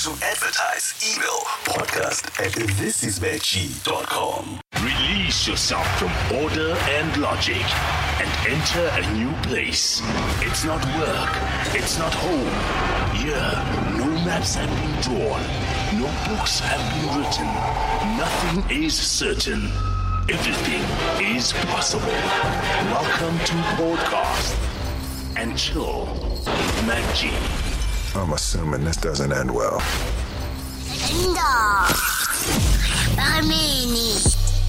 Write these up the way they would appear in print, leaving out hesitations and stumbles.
To advertise, email podcast@thisisveggie.com. Release yourself from order and logic and enter a new place. It's not work. It's not home. Here, no maps have been drawn. No books have been written. Nothing is certain. Everything is possible. Welcome to Podcast and Chill with Mac G. I'm assuming this doesn't end well. Linda. Barmeni.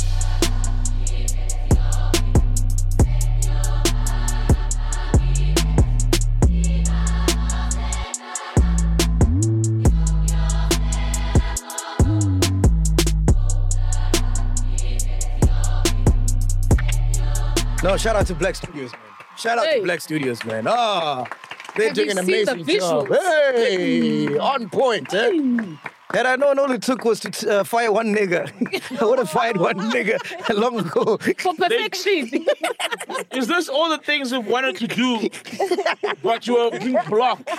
No, shout out to Black Studios, man. Shout out to Black Studios, man. They're doing an amazing job. Hey, on point, eh? And I know all it took was to fire one nigga. I would have fired one nigga long ago. For perfection. Is this all the things we wanted to do, but you were being blocked?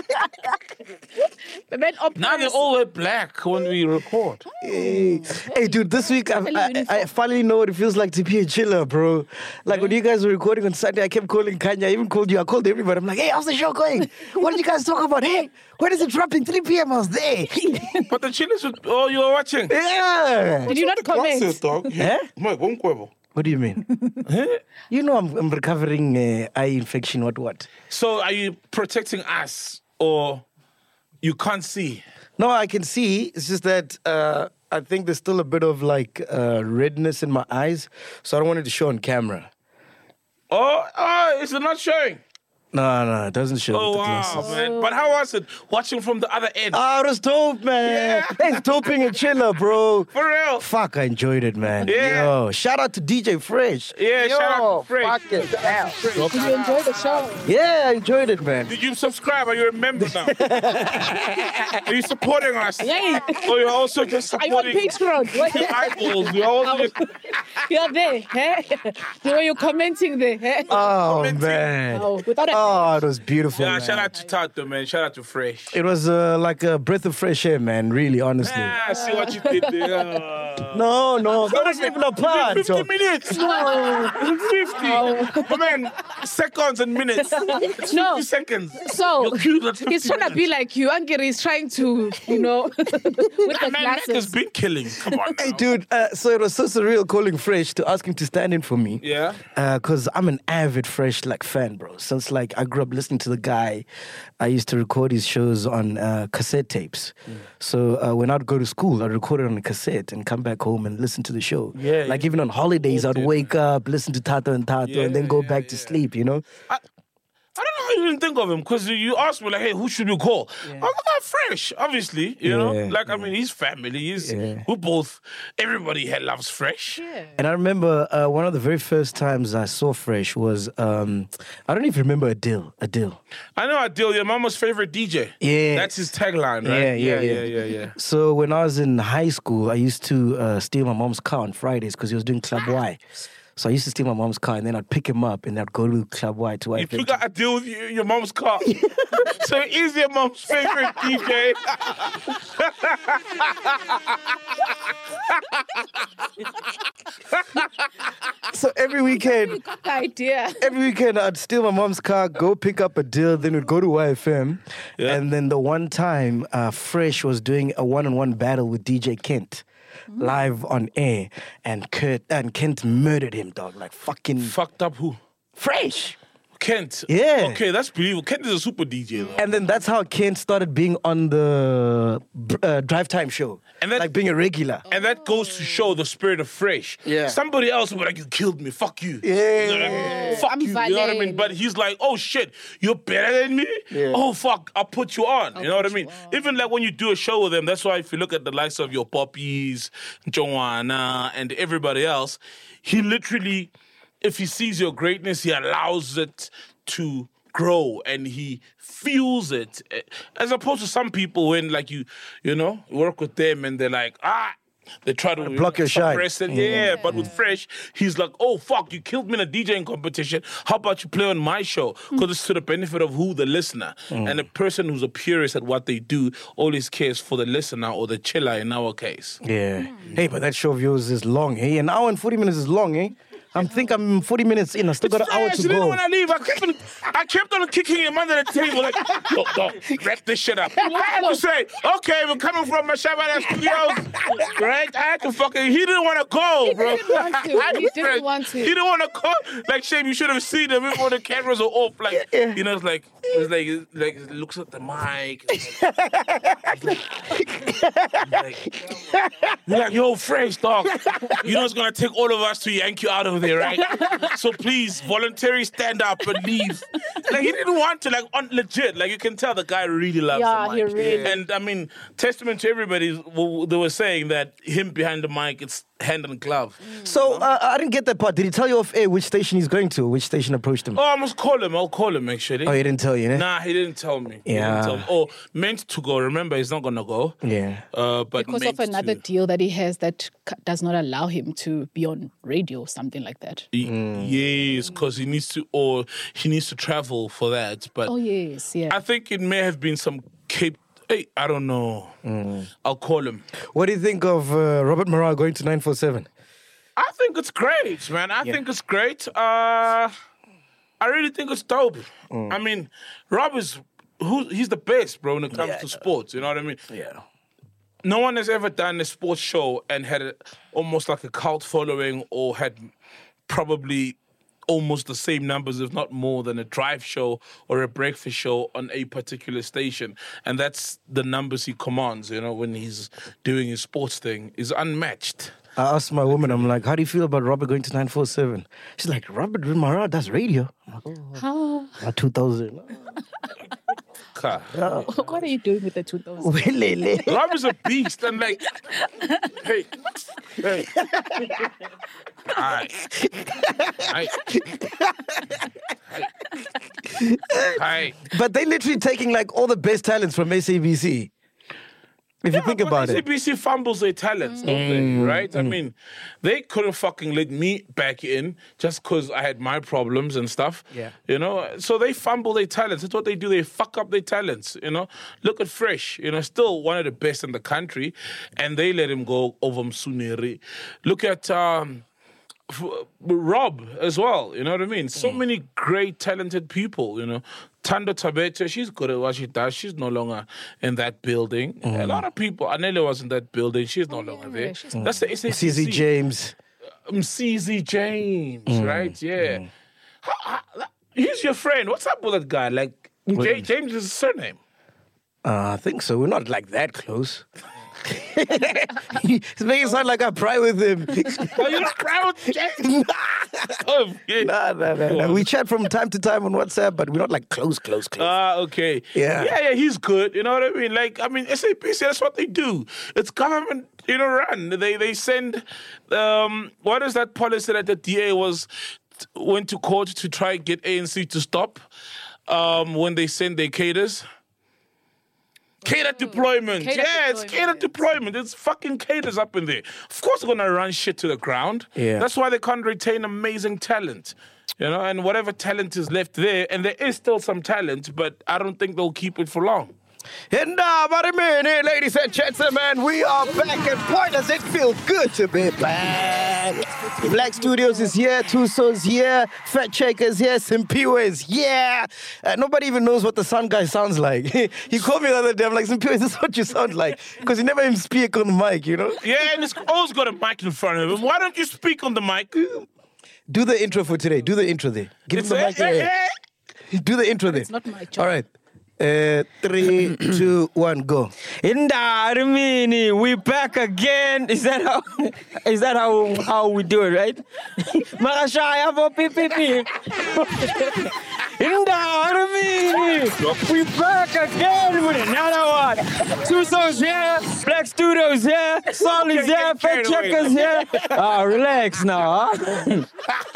Now they all wear black when we record. Hey, dude, this week I finally know what it feels like to be a chiller, bro. Like when you guys were recording on Sunday, I kept calling Kanye. I even called you. I called everybody. I'm like, hey, how's the show going? What did you guys talk about? Hey, when is it dropping? 3 p.m. I was there. But the chillers, you were watching. Yeah. Did you not comment? What's it, dog? Huh? What do you mean? You know I'm recovering eye infection, what? So are you protecting us or you can't see? No, I can see. It's just that I think there's still a bit of like redness in my eyes, so I don't want it to show on camera. Oh, is it not showing? No, it doesn't show. Oh, with the wow, glasses. man. But how was it watching from the other end? Oh, it was dope, man. Yeah. It's dope being a chiller, bro. For real? Fuck, I enjoyed it, man. Yeah. Yo, shout out to DJ Fresh. Yeah, shout out to Fresh. Fuck it. Damn. Did you enjoy the show? Yeah, I enjoyed it, man. Did you subscribe? Are you a member now? Are you supporting us? Yeah. Or you're also just Are you on supporting Patreon? your eyeballs? You're also You're there, eh? Were you commenting there? Eh? Oh, Commenting. man. Oh, without a Oh, it was beautiful, Yeah, man. shout out to Tato, man. Shout out to Fresh. It was like a breath of fresh air, man, really, honestly. Ah, see what you did there. No, that wasn't even a plan. 50 Joe. minutes. No. 50. Oh, man, seconds and minutes. It's 50 No. seconds. So, You're cute, that's 50 he's trying to be minutes. like you. Angry is trying to, with the Man, Mac has glasses. been killing. Come on. Hey, now. dude, so it was so surreal calling Fresh to ask him to stand in for me. Yeah. Because I'm an avid Fresh fan, bro. Since like I grew up listening to the guy, I used to record his shows on cassette tapes. So when I'd go to school, I'd record it on a cassette and come back home and listen to the show. Yeah, Like yeah. even on holidays, I'd wake up, listen to Tato and then go back to sleep, you know? I don't know how you didn't think of him because you asked me, like, hey, who should we call? I was like, Fresh, obviously, you know? Like, I mean, he's family. We're both, everybody here loves Fresh. Yeah. And I remember one of the very first times I saw Fresh was, I don't even remember Adil. I know Adil, your mama's favorite DJ. Yeah. That's his tagline, right? Yeah. So when I was in high school, I used to steal my mom's car on Fridays because he was doing Club Y. So I used to steal my mom's car and then I'd pick him up and I'd go to Club Y to You took out a deal with your mom's car. So he's your mom's favorite DJ. So every weekend, Good idea. I'd steal my mom's car, go pick up a deal, then we'd go to YFM. Yeah. And then the one time, Fresh was doing a one-on-one battle with DJ Kent. Live on air, and Kent murdered him, dog. Like fucking Fucked up who? Fresh. Kent. Yeah. Okay, that's believable. Kent is a super DJ, though. And then that's how Kent started being on the Drive Time show, And that- like being a regular. And that goes to show the spirit of Fresh. Yeah. Somebody else would be like, you killed me, fuck you. Yeah. You know what I mean? Fuck I'm you, you know what I mean? violent. But he's like, oh shit, you're better than me? Yeah. Oh fuck, I'll put you on. You know what I mean? Even like when you do a show with them, that's why if you look at the likes of your Poppies, Joanna, and everybody else, he literally, if he sees your greatness, he allows it to grow and he feels it, as opposed to some people when like you know work with them and they're like, they try to block your shine. suppress it. Yeah, but with Fresh, he's like, oh, fuck, you killed me in a DJing competition. How about you play on my show? Because it's to the benefit of who? The listener. And the person who's a purist at what they do always cares for the listener or the chiller in our case. Yeah. Hey, but that show of yours is long, hey? An hour and 40 minutes is long, eh? I'm 40 minutes in. I still got an hour to Even go. when I leave, I kept on kicking him under the table like, don't wrap this shit up. I had to say, okay, we're coming from Mashabana Studios, right? I had to fucking, he didn't want to go, bro. He didn't want to. He didn't want to go. Like, Shame, you should have seen him before the cameras are off. Like, you know, it's like it looks at the mic. He's like, yo, Fresh, dog. You know it's going to take all of us to yank you out of there, right? So please, voluntarily stand up and leave. Like, he didn't want to, like, legit. Like, you can tell the guy really loves the mic. Yeah, he really. And, I mean, testament to everybody, they were saying that him behind the mic, it's hand and glove. So, I didn't get that part. Did he tell you off air which station he's going to? Which station approached him? Oh, I must call him. I'll call him, actually. Oh, he didn't tell you, eh? Nah, he didn't tell me. He Yeah. didn't tell me. Oh, meant to go. Remember, he's not going to go. Yeah. But Because meant of another to. deal that he has that does not allow him to be on radio or something like that. Yes, because he needs to travel for that. But Oh, yes, yeah. I think it may have been some Cape. Hey, I don't know. I'll call him. What do you think of Robert Morale going to 947? I think it's great, man. I think it's great. I really think it's dope. I mean, Rob he's the best, bro, when it comes to sports. You know what I mean? Yeah. No one has ever done a sports show and had almost like a cult following or had probably almost the same numbers, if not more, than a drive show or a breakfast show on a particular station. And that's the numbers he commands, you know, when he's doing his sports thing, is unmatched. I asked my woman, I'm like, how do you feel about Robert going to 947? She's like, Robert Mara does radio. I'm like, oh, 2000. What are you doing with the 2000? Rob is a beast. I'm like, hey. Hi. But they literally taking like all the best talents from SABC. If you think about it. SABC fumbles their talents, don't they? Right? I mean, they couldn't fucking let me back in just because I had my problems and stuff. Yeah. You know? So they fumble their talents. That's what they do. They fuck up their talents, you know? Look at Fresh, you know, still one of the best in the country, and they let him go over Msuneri. Look at Rob as well, you know what I mean? So many great, talented people, you know. Tando Tabete, she's good at what she does. She's no longer in that building. A lot of people, Anele was in that building. She's no longer there. That's the SACC. CZ James. CZ James, right? Yeah. He's your friend. What's up with that guy? Like, James is his surname. I think so. We're not like that close. He's making it sound like I pry with him. Oh, you're not proud of James? Oh, yeah. Nah. We chat from time to time on WhatsApp, but we're not like close. Okay. Yeah. Yeah, he's good. You know what I mean? Like, I mean, SAPC, that's what they do. It's government, you know, run. They send, what is that policy that the DA went to court to try and get ANC to stop when they send their cadres? Cater deployment. It's cater deployment. It's fucking caters up in there. Of course they're going to run shit to the ground. Yeah. That's why they can't retain amazing talent. You know, and whatever talent is left there, and there is still some talent, but I don't think they'll keep it for long. And about a minute, ladies and gentlemen, we are back and boy, does it feel good to be back. Black Studios is here, Tuso's here, Fat Shaker's here, Simpiwe is here. Nobody even knows what the Sun guy sounds like. He called me the other day, I'm like, Simpiwe, is this what you sound like? Because he never even speak on the mic, you know? Yeah, and it's always got a mic in front of him. Why don't you speak on the mic? Do the intro for today. Do the intro there. Give him the mic there. Do the intro there. It's not my job. All right. 3, 2, 1, go. Indarmini, we back again. Is that how we do it, right? Makashaya for PPP. We back again with another one. Suso's here, Black Studios here, Solly's here, Fat Checkers here. Relax now, huh?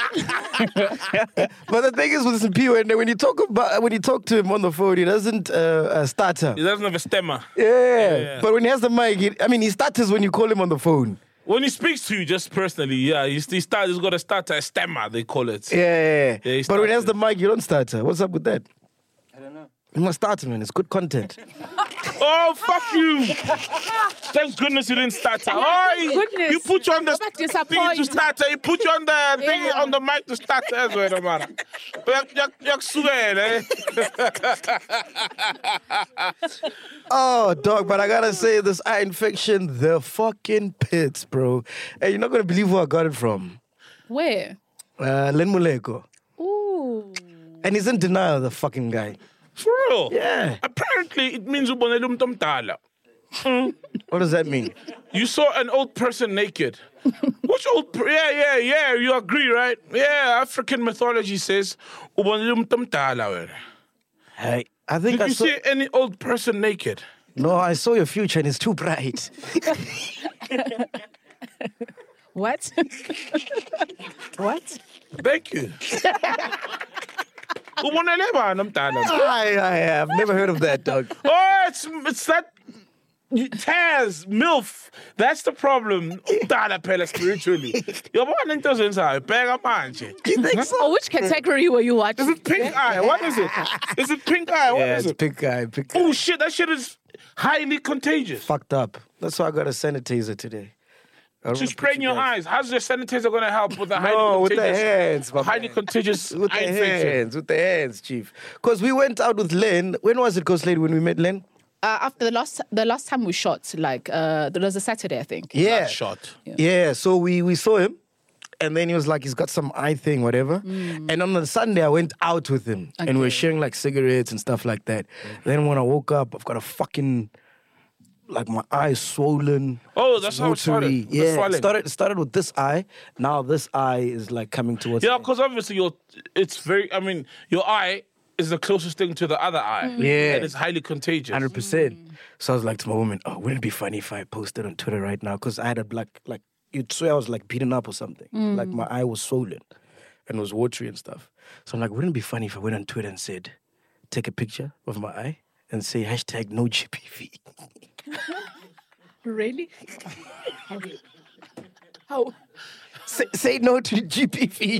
But the thing is with Simpiwe, and when you talk to him on the phone, he doesn't stutter. He doesn't have a stammer. Yeah. But when he has the mic, he stutters when you call him on the phone. When he speaks to you, just personally, yeah, he's got to start a stammer, they call it. Yeah. he But when he has stutters. the mic, you don't stutter. What's up with that? I don't know. You must start, man. It's good content. Oh, fuck you. Thank goodness you didn't stutter. Oh, goodness. you put you on the Go back to thing to disappoint. stutter. He put you on the thing Yeah. on the mic to stutter as well, no matter. Yak suel, eh? Oh, dog, but I gotta say, this eye infection, the fucking pits, bro. Hey, you're not gonna believe where I got it from. Where? Len Muleko. Ooh. And he's in denial, the fucking guy. For real? Yeah. Apparently, it means ubonele umuntu omdala. What does that mean? You saw an old person naked. Which old? Yeah. You agree, right? Yeah. African mythology says ubonele umuntu omdala wena. Hey, I think Did I you saw... see any old person naked? No, I saw your future and it's too bright. What? What? Thank you. Ubonele bani omdala? I've never heard of that, dog. Oh, it's that Taz, MILF. That's the problem. Umdala phela spiritually. Yabona into ozenzayo, bheka manje. You think so? Oh, which category were you watching? Is it pink eye? What is it? Is it pink eye? What Yeah, is it's it? pink guy. Oh shit, that shit is highly contagious. Fucked up. That's why I got a sanitizer today. I don't To wanna spray in put your down. eyes. How's your sanitizer gonna help with the highly No, with contagious? the hands, my highly man. contagious With eye the infection. hands, with the hands, Chief. Because we went out with Len. When was it, Ghost Lady, when we met Len? After the last time we shot, there was a Saturday, I think. Yeah. That shot. Yeah, so we saw him. And then he was like, he's got some eye thing, whatever. And on the Sunday, I went out with him. And we were Okay. sharing like cigarettes and stuff like that. Then when I woke up, I've got a fucking, like my eye is swollen. Oh, that's how it started. watery. The Yeah, swelling. it started with this eye. Now this eye is like coming towards Yeah, me. because obviously your eye is the closest thing to the other eye. Yeah. And it's highly contagious. 100%. So I was like to my woman, oh, wouldn't it be funny if I posted on Twitter right now? Because I had a like you'd swear I was like beaten up or something. Like my eye was swollen and it was watery and stuff. So I'm like, wouldn't it be funny if I went on Twitter and said, take a picture of my eye and say hashtag no GPV. Really? How? Say no to GPV.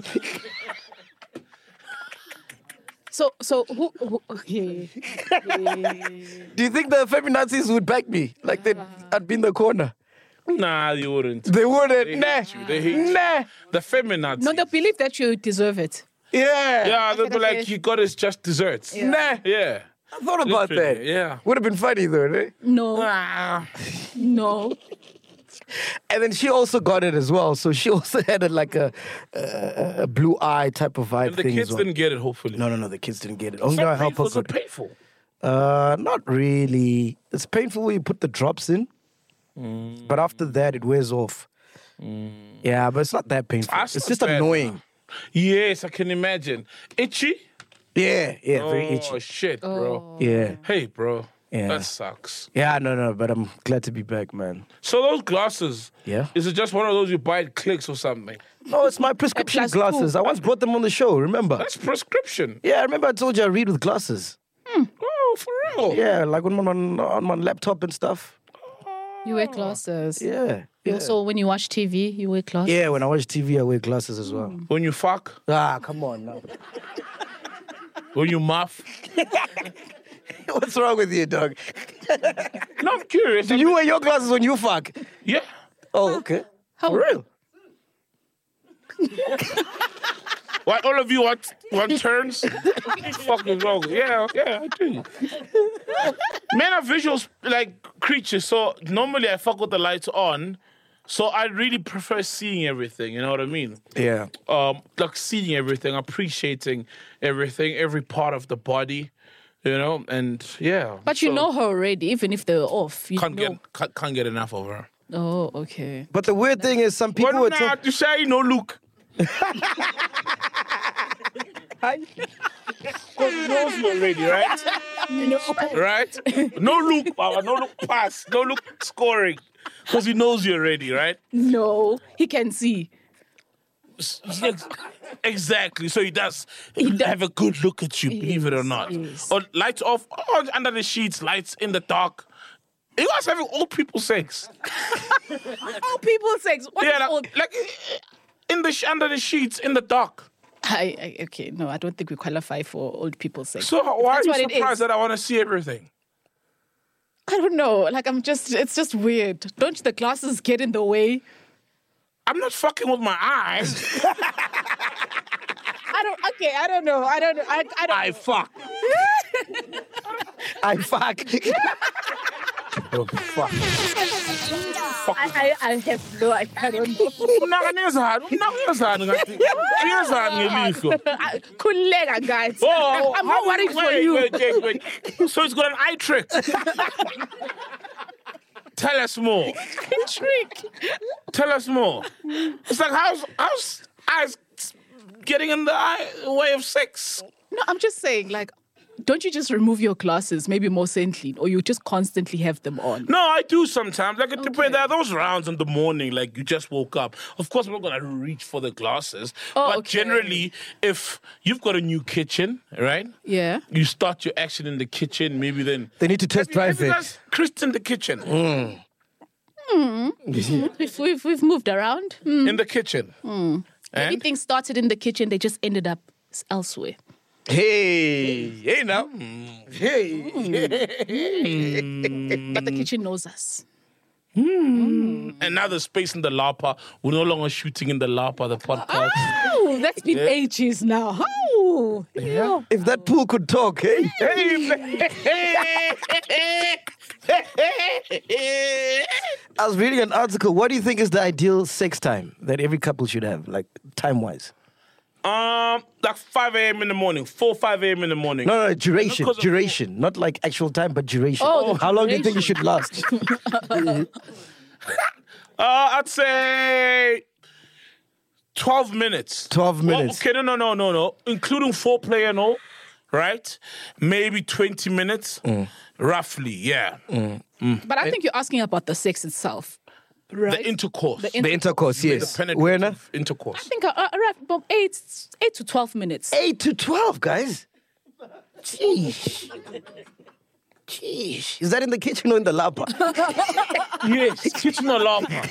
So who okay. Do you think the feminazis would back me? Like I'd be in the corner. Nah, you wouldn't. They wouldn't. They Nah. hate you. They hate you. Nah. The feminazis. No, they believe that you deserve it. Yeah. Yeah, they'll be Okay, like, okay. you got his just desserts. Yeah. Nah. Yeah. I thought about Literally, that. yeah. Would have been funny though, right? No, Ah. no. And then she also got it as well. So she also had a blue eye type of vibe And the thing kids as well. didn't get it, hopefully. No, the kids didn't get it. Only It's I not help painful, her it's not could. painful. Not really. It's painful when you put the drops in. But after that, it wears off. Yeah, but it's not that painful. That's It's not just bad, annoying. man. Yes, I can imagine. Itchy? Yeah, very Oh, itchy. shit, bro. Yeah. Hey, bro. Yeah. That sucks. Yeah, no, but I'm glad to be back, man. So those glasses, Yeah? is it just one of those you buy at Clicks or something? No, it's my prescription plus glasses. two. I once brought them on the show, remember? That's prescription. Yeah, I remember I told you I read with glasses. Oh, for real? Yeah, like on my laptop and stuff. You wear glasses. Yeah. Yeah. So when you watch TV, you wear glasses. Yeah, when I watch TV, I wear glasses as well. When you fuck, Ah, come on now. when you muff. What's wrong with you, dog? No, I'm curious. Do you wear your glasses when you fuck? Yeah. Oh, okay. How? For real? Why all of you want turns? Fuck is wrong? Yeah, I do. Men are visual like creatures, so normally I fuck with the lights on. So I really prefer seeing everything. You know what I mean? Yeah. Like seeing everything, appreciating everything, every part of the body. You know, and yeah. But you so know her already, even if they're off. You know. can't get enough of her. Oh, okay. But the weird thing is some people But were nah, to say no look. Because he knows you already, right? Right? No look, Baba, no look pass, no look scoring. Because he knows you already, right? No, he can see. Exactly. So he does have a good look at you, believe it or not. Yes. Or lights off, or under the sheets, lights in the dark. You guys having old people sex. Old people sex. What is old? like in the under the sheets in the dark. Okay, no, I don't think we qualify for old people sex. So why are That's you what it surprised is. that I want to see everything? I don't know. Like, it's just weird. Don't the glasses get in the way? I'm not fucking with my eyes. I don't know. I don't. I fuck. I fuck. Oh, fuck. I have no. I don't know. Kulega, guys. Oh, I'm not worried for you. Wait. So it's got an eye trick. Tell us more. Trick. Tell us more. It's like how's eyes getting in the way of sex? No, I'm just saying, like, don't you just remove your glasses, maybe more saintly, or you just constantly have them on? No, I do sometimes. Like, it depends. There are those rounds in the morning, like you just woke up. Of course, I'm not going to reach for the glasses. But generally, if you've got a new kitchen, right? Yeah. You start your action in the kitchen, maybe then... They need to test drive Have you it. guys Chris in the kitchen? We've moved around. In the kitchen. And? Everything started in the kitchen. They just ended up elsewhere. Hey now. Hey. But the kitchen knows us. And now the space in the Lapa. We're no longer shooting in the Lapa, the podcast. Oh, that's been ages now. Oh, yeah. If that pool could talk, hey. I was reading an article. What do you think is the ideal sex time that every couple should have, like time-wise? Like 5 a.m. in the morning, 5 a.m. in the morning. No, duration. Because of- Duration. Not like actual time, but duration. Oh, the How long do you think it should last? I'd say 12 minutes. 12 minutes. Well, okay, no. Including foreplay and all, right? Maybe 20 minutes, roughly, yeah. But I think you're asking about the sex itself, right? The intercourse. The intercourse, yes. The Where now? penetrative intercourse. I think around about 8 to 12 minutes. 8 to 12, guys. Jeez. Is that in the kitchen or in the lapa? Yes, kitchen or lapa.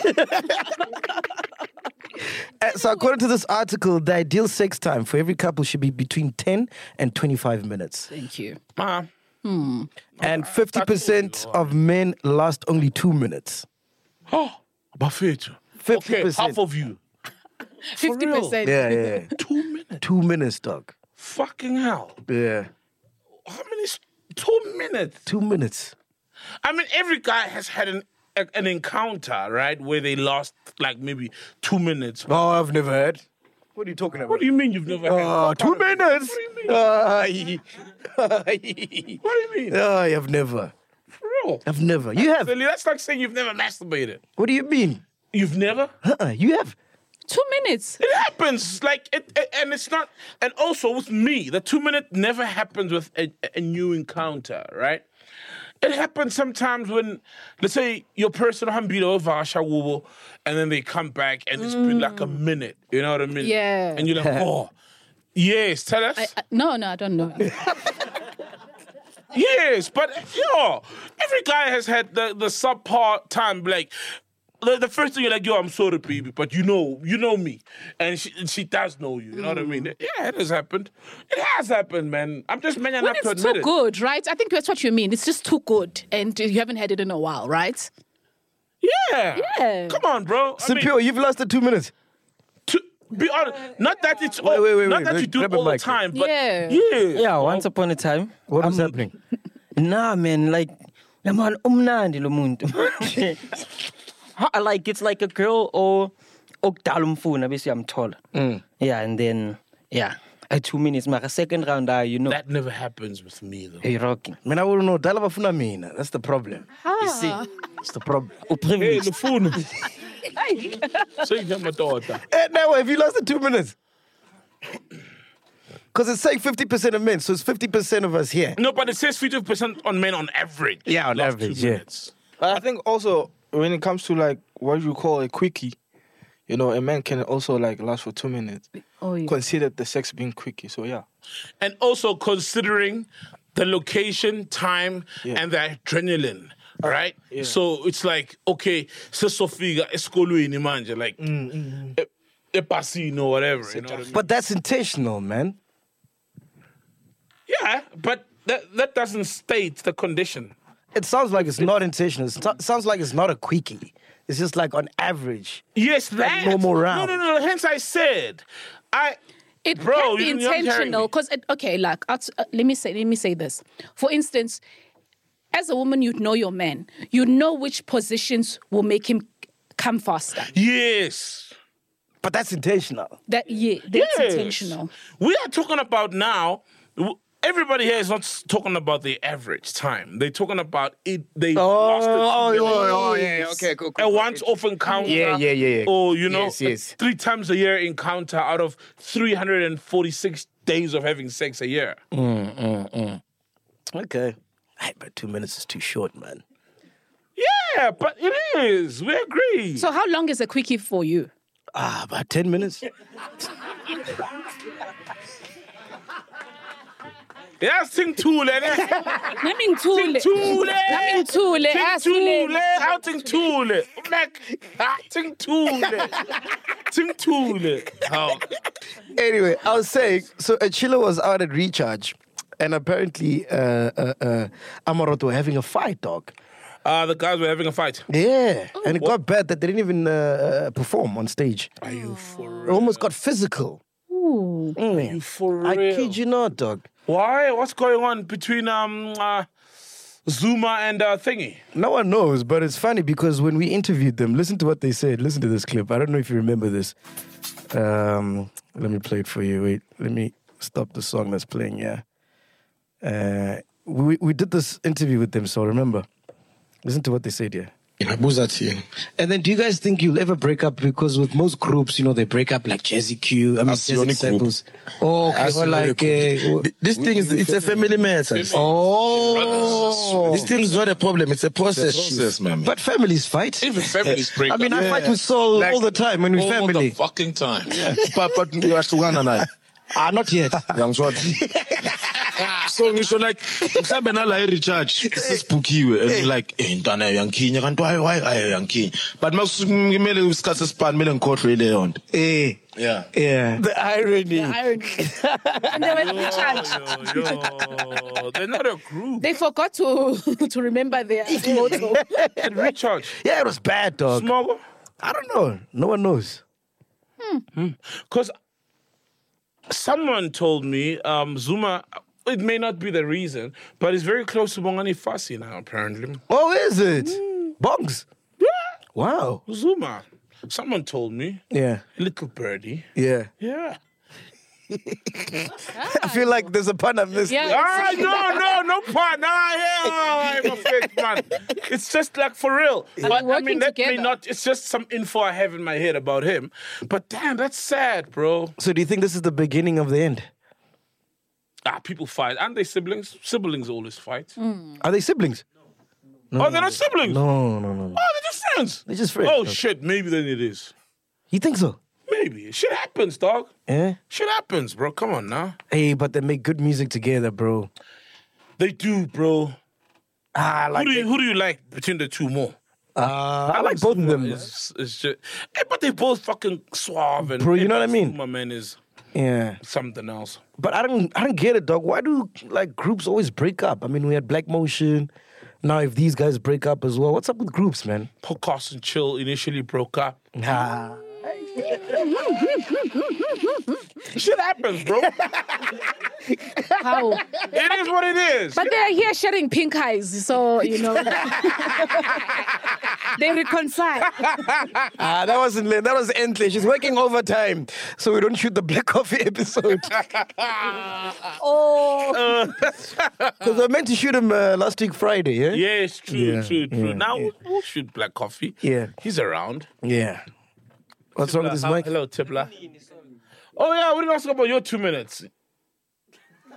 So according to this article, the ideal sex time for every couple should be between 10 and 25 minutes. Thank you. And 50% of men last only 2 minutes. Oh, Bafetu. 50%. Okay, half of you. 50%. Yeah. 2 minutes. 2 minutes, dog. Fucking hell. Yeah. How many? 2 minutes. 2 minutes. I mean, every guy has had an encounter, right, where they lost like maybe 2 minutes. Oh, I've never heard. What are you talking about? What do you mean you've never had? 2 minutes? What do you mean? What do you mean? I've never. For real? I've never. You have. Silly, that's like saying you've never masturbated. What do you mean? You've never? You have. 2 minutes. It happens. Like and it's not. And also with me, the 2 minute never happens with a new encounter, right? It happens sometimes when, let's say, your person hambile over shawubo, and then they come back and it's been like a minute. You know what I mean? Yeah. And you're like, oh, yes. Tell us. No, I don't know. Yes, but every guy has had the subpar time. Like the first thing you're like, yo, I'm sorry, baby, but you know me, and she does know you. You know what I mean? Yeah, it has happened. It has happened, man. I'm just man enough to It's admit too it. good, right? I think that's what you mean. It's just too good, and you haven't had it in a while, right? Yeah. Yeah. Come on, bro. I mean, Simpio, you've lasted 2 minutes. to be honest, not that it's Wait, not that you do it grab a all the mic. time, but Yeah. Yeah, once upon a time. What was happening? Nah, man, like, naman umnandi lo muntu. Like, it's like a girl or okudala umfuna bese uyamthola. Yeah, and then, yeah, 2 minutes. Maka second round, you know, that never happens with me though. you're rocking. Man, I wouldn't know. Dala bafuna mina. That's the problem. You see? That's the problem. Hey, Privilege. the phone. So you got my daughter. Now, have you lasted 2 minutes? Because it's saying 50% of men, so it's 50% of us here. No, but it says 50% on men on average. Yeah, on Last average, 2 yeah. minutes. I think also when it comes to like what you call a quickie, you know, a man can also like last for 2 minutes. Oh, yeah. Consider the sex being quickie. So yeah. And also considering the location, time, Yeah. and the adrenaline. Right? So it's like, okay, Sofia, eskolweni manje, like, a pasino, whatever. You know what I mean? But that's intentional, man. Yeah, but that doesn't state the condition. It sounds like it's not intentional. It sounds like it's not a quickie. It's just like on average. Yes, that. normal round. No. Hence I said, It Bro, can be you're not hearing intentional me. because okay, like let me say this. For instance, as a woman, you'd know your man. You know which positions will make him come faster. Yes. But that's intentional. That's Yes. intentional. We are talking about now. Everybody here is not talking about the average time. They're talking about it. They lost it. yeah. Okay, cool. A once-off encounter. Yeah. Or, you know, Yes. 3 times a year encounter out of 346 days of having sex a year. Okay. Hey, but 2 minutes is too short, man. Yeah, but it is. We agree. So how long is a quickie for you? About 10 minutes. Yeah, sing Thule. Naming Thule. Thule. Naming Thule. Thule. How sing Thule? Sing Thule. Sing Thule. How? Anyway, I was saying, so a chiller was out at Recharge, and apparently Amarot were having a fight, dog. The guys were having a fight. Yeah, and it got bad that they didn't even perform on stage. Are you for It real? almost got physical. Ooh. Are you for real? I kid you not, dog. Why? What's going on between Zuma and Thingy? No one knows, but it's funny because when we interviewed them, listen to what they said. Listen to this clip. I don't know if you remember this. Let me play it for you. Wait, let me stop the song that's playing. Yeah. We did this interview with them, so remember. Listen to what they said here. And then do you guys think you'll ever break up? Because with most groups, you know, they break up like Jazzy Q. I mean, Jazzy Disciples. Oh, okay. Or like, this thing is, it's a family matter. oh. This thing is not a problem. It's a process. Man. But families fight. Even families break I mean, up. I fight with Saul all the time when we all family. the fucking time. But you are Sugana now. Not yet. So ngisho like mhlambe nala recharge sesibhukiwe and like intana yankinya kanti why yankinya but makumele usikhathe span mele ngikhohlwe le yonto yeah The irony. And they were recharged. Yo, they're not a group. They forgot to remember their motto. Recharge. Yeah, it was bad, dog. Smoggle. I don't know. No one knows. Because someone told me Zuma, it may not be the reason, but it's very close to Bongani Fasi now, apparently. Oh, is it? Bongs? Yeah. Wow. Zuma. Someone told me. Yeah. Little birdie. Yeah. Yeah. I feel like there's a pun I missed. Yeah. No pun. I'm a fake man. It's just like for real. But I working mean, that may together. not. It's just some info I have in my head about him. But damn, that's sad, bro. So do you think this is the beginning of the end? People fight. Aren't they siblings? Siblings always fight. Are they siblings? Oh, they're not siblings? No. Oh, they're just friends. They're just friends. Oh, shit. Maybe then it is. You think so? Maybe. Shit happens, dog. Yeah. Shit happens, bro. Come on now. Hey, but they make good music together, bro. They do, bro. I like Who do you like between the two more? I like both of them. It's just, but they both fucking suave. And Bro, you know what I mean? My man is Yeah. something else. But I don't get it, dog. Why do like groups always break up? I mean, we had Black Motion. Now if these guys break up as well, what's up with groups, man? Podcast and Chill initially broke up. Nah. Shit happens, bro. How? It is what it is. But they're here sharing pink eyes, so, you know. They reconcile. That wasn't Lynn. That was Entley. She's working overtime, so we don't shoot the Black Coffee episode. Oh. Because we're meant to shoot him last week Friday, yeah? Yes, true. Yeah, Now yeah. we'll shoot Black Coffee. Yeah. He's around. Yeah. What's wrong with this mic? Hello, Tipla. Oh, yeah, we didn't ask about your 2 minutes.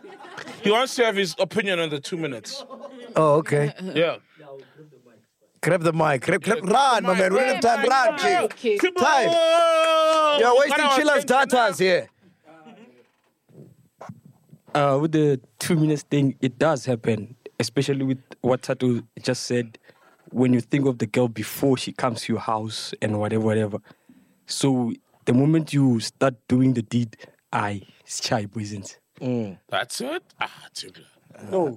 He wants to have his opinion on the 2 minutes. Oh, okay. Yeah. Grab the mic. Run, my man. We don't have time. Run, chick. Okay. Time. You're wasting Chilla's datas here. With the 2 minutes thing, it does happen, especially with what Tato just said. When you think of the girl before she comes to your house and whatever. So the moment you start doing the deed, it's chai poisons. That's it? No.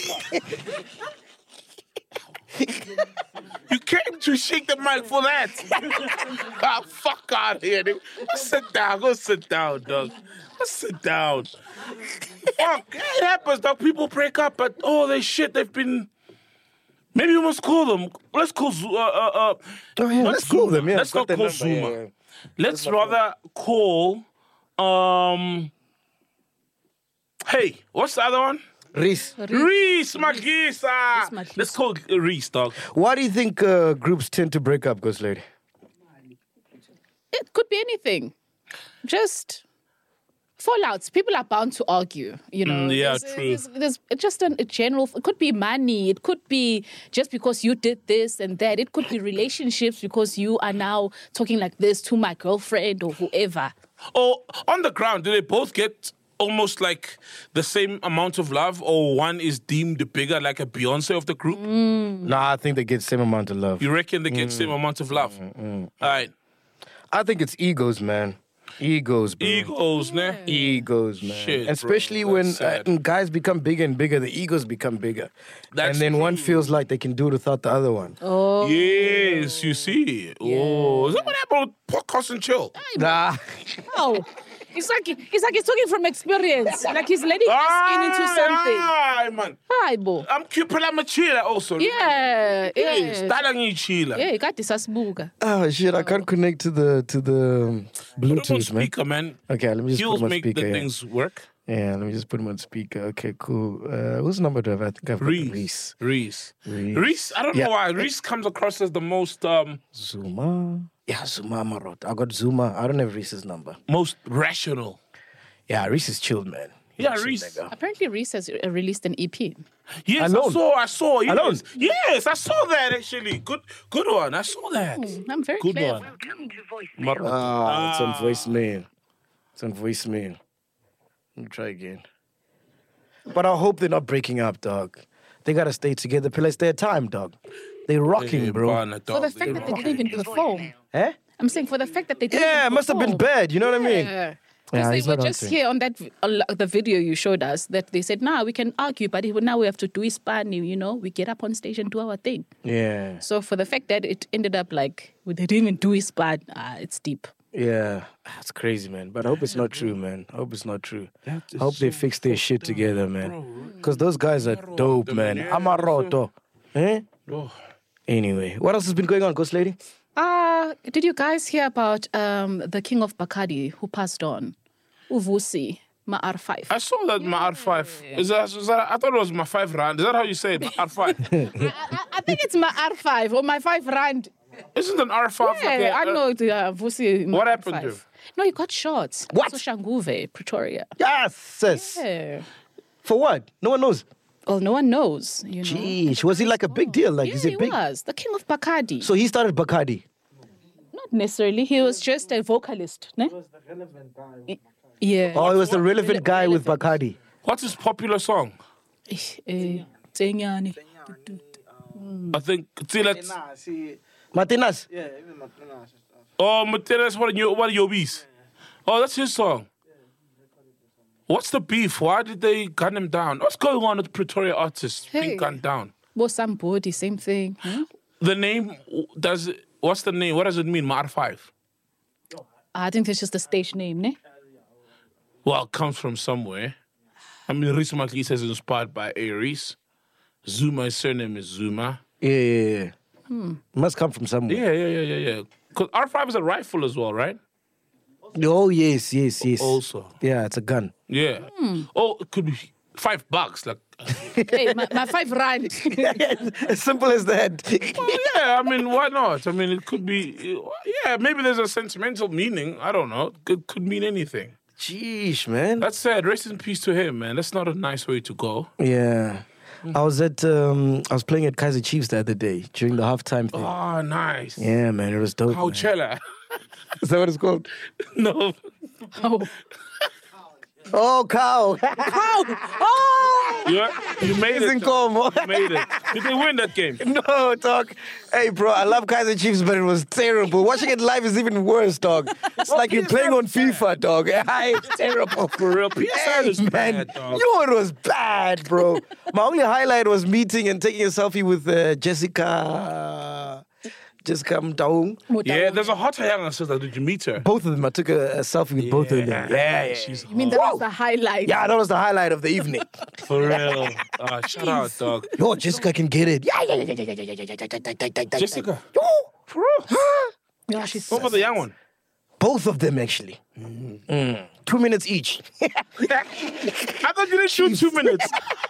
You came to shake the mic for that. Fuck out of here, dude. Sit down. Go sit down, dog. Go sit down. Fuck. It happens, dog. People break up, but they've been... Maybe we must call them. Let's call... let's call them, yeah. Let's not call Zuma. Yeah. Let's rather call... Hey, what's the other one? Reese. Reese Magisa. Let's call Reese, dog. Why do you think groups tend to break up, Ghost Lady? It could be anything. Just fallouts. People are bound to argue, you know. Yeah, There's true. There's just a general... It could be money. It could be just because you did this and that. It could be relationships because you are now talking like this to my girlfriend or whoever. Or on the ground, do they both get... almost like the same amount of love, or one is deemed bigger, like a Beyonce of the group? Nah, I think they get the same amount of love. You reckon they get the same amount of love? All right. I think it's egos, man. Egos, bro. Egos, ne? Egos, man. Shit, and especially bro, when that's sad. guys become bigger and bigger, the egos become bigger. That's and then one true. feels like they can do it without the other one. Oh. Yes, you see. Oh, is that what happened with podcast and chill? Nah. Oh. It's like he's talking from experience. Like he's letting us in into something. Aye, man. Hi, bo. I'm cute, I'm a chiller also. Yeah. Yes, start a chiller. Yeah, got this asbuga. Oh shit! I can't connect to the Put it on Bluetooth, man. speaker, man. Okay, let me just He'll put him on make speaker. the Yeah. things work. Yeah, let me just put him on speaker. Okay, cool. Whose number do I have? I think I've got Reese. Reese. I don't know why. Reese comes across as the most Zuma. Yeah, Zuma Marot. I got Zuma. I don't have Reese's number. most rational. Yeah, Reese is chilled, man. Yeah, Chill Reese. nigga. Apparently, Reese has released an EP. Yes, Alone. I saw. Yes. Alone. Yes, I saw that actually. Good one. I saw that. I'm very Good clever. one. It's on voicemail. It's on voicemail. Let me try again. But I hope they're not breaking up, dog. They gotta stay together. It's their time, dog. They're rocking, bro. For the fact that they didn't even perform. Eh? I'm saying for the fact that they didn't Yeah, it even must have been perform. bad. You know what I mean? Yeah. Yeah, Because he's they were not just answering. here on that the video you showed us that they said, nah, we can argue, but now we have to do Hispani, you know? We get up on stage and do our thing. Yeah. So for the fact that it ended up like, they didn't even do Hispani, it's deep. Yeah. That's crazy, man. But I hope it's not true, man. I hope it's not true. I hope they fix their shit together, man. Because those guys are dope, man. Amaroto. Eh? Anyway, what else has been going on, Ghost Lady? Did you guys hear about the king of Bacardi who passed on? Uvusi, Ma R5. I saw that my R5. Is that, I thought it was my 5 rand. Is that how you say it? My R5. I think it's my R5 or my 5 rand. Isn't an R5 Yeah, I know the Vusi. What happened to him? No, he got shot. What? So Shanguve, Pretoria. Yes, sis. Yeah. For what? No one knows. Well, no one knows, you know. Jeez, was he like a big deal? Like, Yeah, is he it big? was. The king of Bacardi. So he started Bacardi. Not necessarily. He was just a vocalist. Ne? Yeah. Oh, he was the relevant guy with Bacardi. What's his popular song? Tsenyani. I think. See, let's. Martinez. Oh, Materas, what are your bees? Oh, that's his song. What's the beef? Why did they gun him down? What's going on with Pretoria artists being gunned down? Well, somebody, same thing. Huh? The name, what's the name? What does it mean, Mar5? I think it's just a stage name, ne? Well, it comes from somewhere. I mean, Reese Marquis says it's inspired by Aries. Zuma's surname is Zuma. Yeah. Must come from somewhere. Yeah. Because R5 is a rifle as well, right? Oh, yes. Also. Yeah, it's a gun. Yeah. Oh, it could be $5. Like, Hey, my 5 rand. As simple as that. well, yeah, I mean, why not? I mean, it could be, yeah, maybe there's a sentimental meaning. I don't know. It could mean anything. Jeez, man. That's sad. Rest in peace to him, man. That's not a nice way to go. Yeah. I was playing at Kaiser Chiefs the other day during the halftime thing. Oh, nice. Yeah, man, it was dope. Coachella. Is that what it's called? No. Oh, cow. Cow. Oh. You made it. Como. You made it. Did they win that game? No, dog. Hey, bro, I love Kaiser Chiefs, but it was terrible. Watching it live is even worse, dog. It's like you're playing on FIFA, dog. It's terrible. For real. PSI is bad, dog. You know it was bad, bro. My only highlight was meeting and taking a selfie with Jessica Mdaung. Yeah, there's a hotter younger sister. Did you meet her? Both of them. I took a selfie with both of them. Yeah. She's You mean that was the highlight? Yeah, that was the highlight of the evening. for real. Shout out, dog. Yo, Jessica can get it. Yeah. Jessica. Yo, for real. Yeah, she's What about the young one? Both of them, actually. 2 minutes each. I thought you didn't shoot 2 minutes.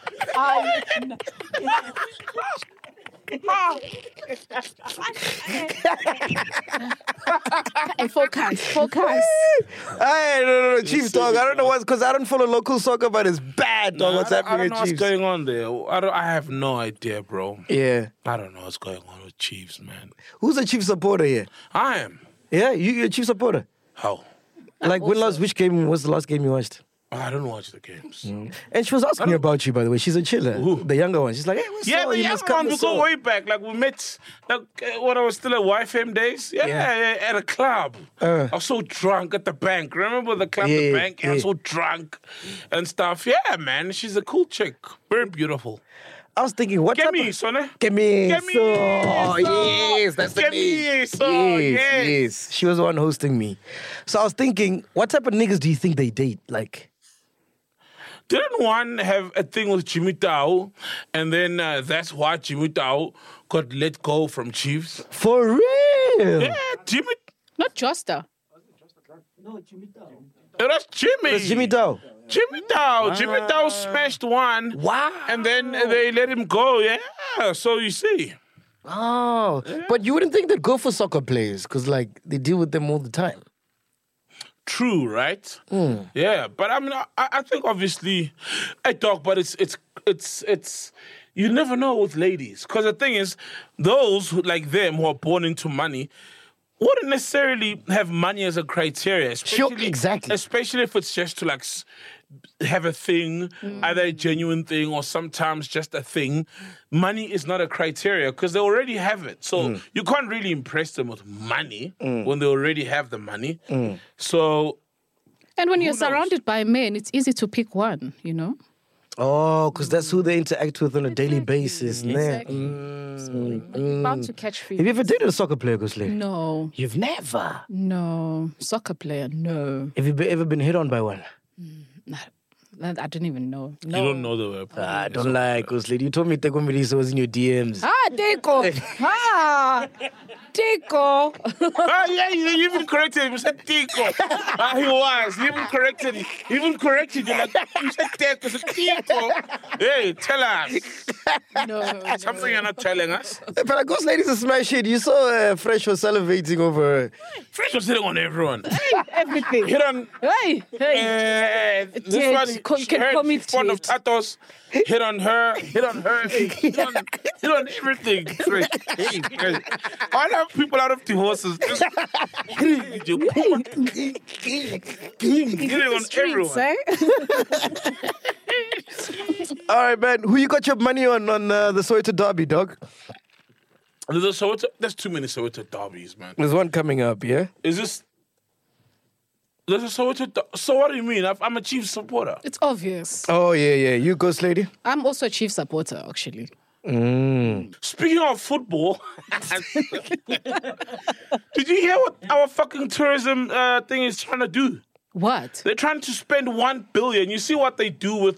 Hey, focus. Hey, no, Chiefs, dog. I don't know what's, because I don't follow local soccer, but it's bad, dog. What's I happening don't know at what's Chiefs? going on there. I have no idea, bro. Yeah. I don't know what's going on with Chiefs, man. Who's a Chiefs supporter here? I am. Yeah, you're a Chiefs supporter. How? Like, which game was the last game you watched? I don't watch the games. And she was asking about you, by the way. She's a chiller. The younger one. She's like, hey, what's Yeah, up? the You young must come one, to we go Seoul. way back. Like, we met when I was still at YFM days. Yeah, at a club. I was so drunk at the bank. Remember the club, the bank? I was so drunk and stuff. Yeah, man, she's a cool chick. Very beautiful. I was thinking, what Get type me, of... sonne. Get me. Get me. So, yes, that's the Get name. me. So, Yes. She was the one hosting me. So I was thinking, what type of niggas do you think they date? Like... Didn't one have a thing with Jimmy Tao, and then that's why Jimmy Tao got let go from Chiefs? For real? Yeah, Jimmy. Not Josta. It was Jimmy. It's Jimmy Tao. Jimmy Tao. Jimmy Tao smashed one. Wow. And then they let him go. Yeah. So you see. Oh. Yeah. But you wouldn't think they'd go for soccer players, because, like, they deal with them all the time. True, right? Yeah, but I mean, I think obviously, hey, dog, but it's you never know with ladies, because the thing is, those who, like them who are born into money wouldn't necessarily have money as a criteria. Especially, exactly. Especially if it's just to like have a thing, either a genuine thing or sometimes just a thing. Money is not a criteria because they already have it. So you can't really impress them with money when they already have the money. So. And when you're surrounded by men, it's easy to pick one, you know? Oh, because that's who they interact with on a daily basis. Exactly. About to catch feelings. Have you ever dated a soccer player, Gosle? No. You've never? No. Soccer player, no. Have you ever been hit on by one? I don't even know. No. You don't know the word. I don't like Gosle. You told me Teko Melisa was in your DMs. Teko. Teko. Yeah, you even corrected him. You said Teko. He was. You even corrected him. You even corrected him. Like, you said Teko. You said Teko. Hey, tell us. No. Something you're not telling us. But Ghost Ladies a smash hit. You saw Fresh was salivating over her. Fresh was hitting on everyone. Everything. Hit on. Hey. This one, in front of Tatos. Hit on her. Hit on everything. Fresh. Hey. All our people out of the horses. Just hitting on everyone. All right, man. Who you got your money on the Soweto derby, dog? There's too many Soweto derbies, man. There's one coming up, yeah? Is this... There's a Soweto... So what do you mean? I'm a Chiefs supporter. It's obvious. Oh, yeah. You, Ghost Lady? I'm also a Chiefs supporter, actually. Speaking of football, did you hear what our fucking tourism thing is trying to do? What? They're trying to spend $1 billion. You see what they do with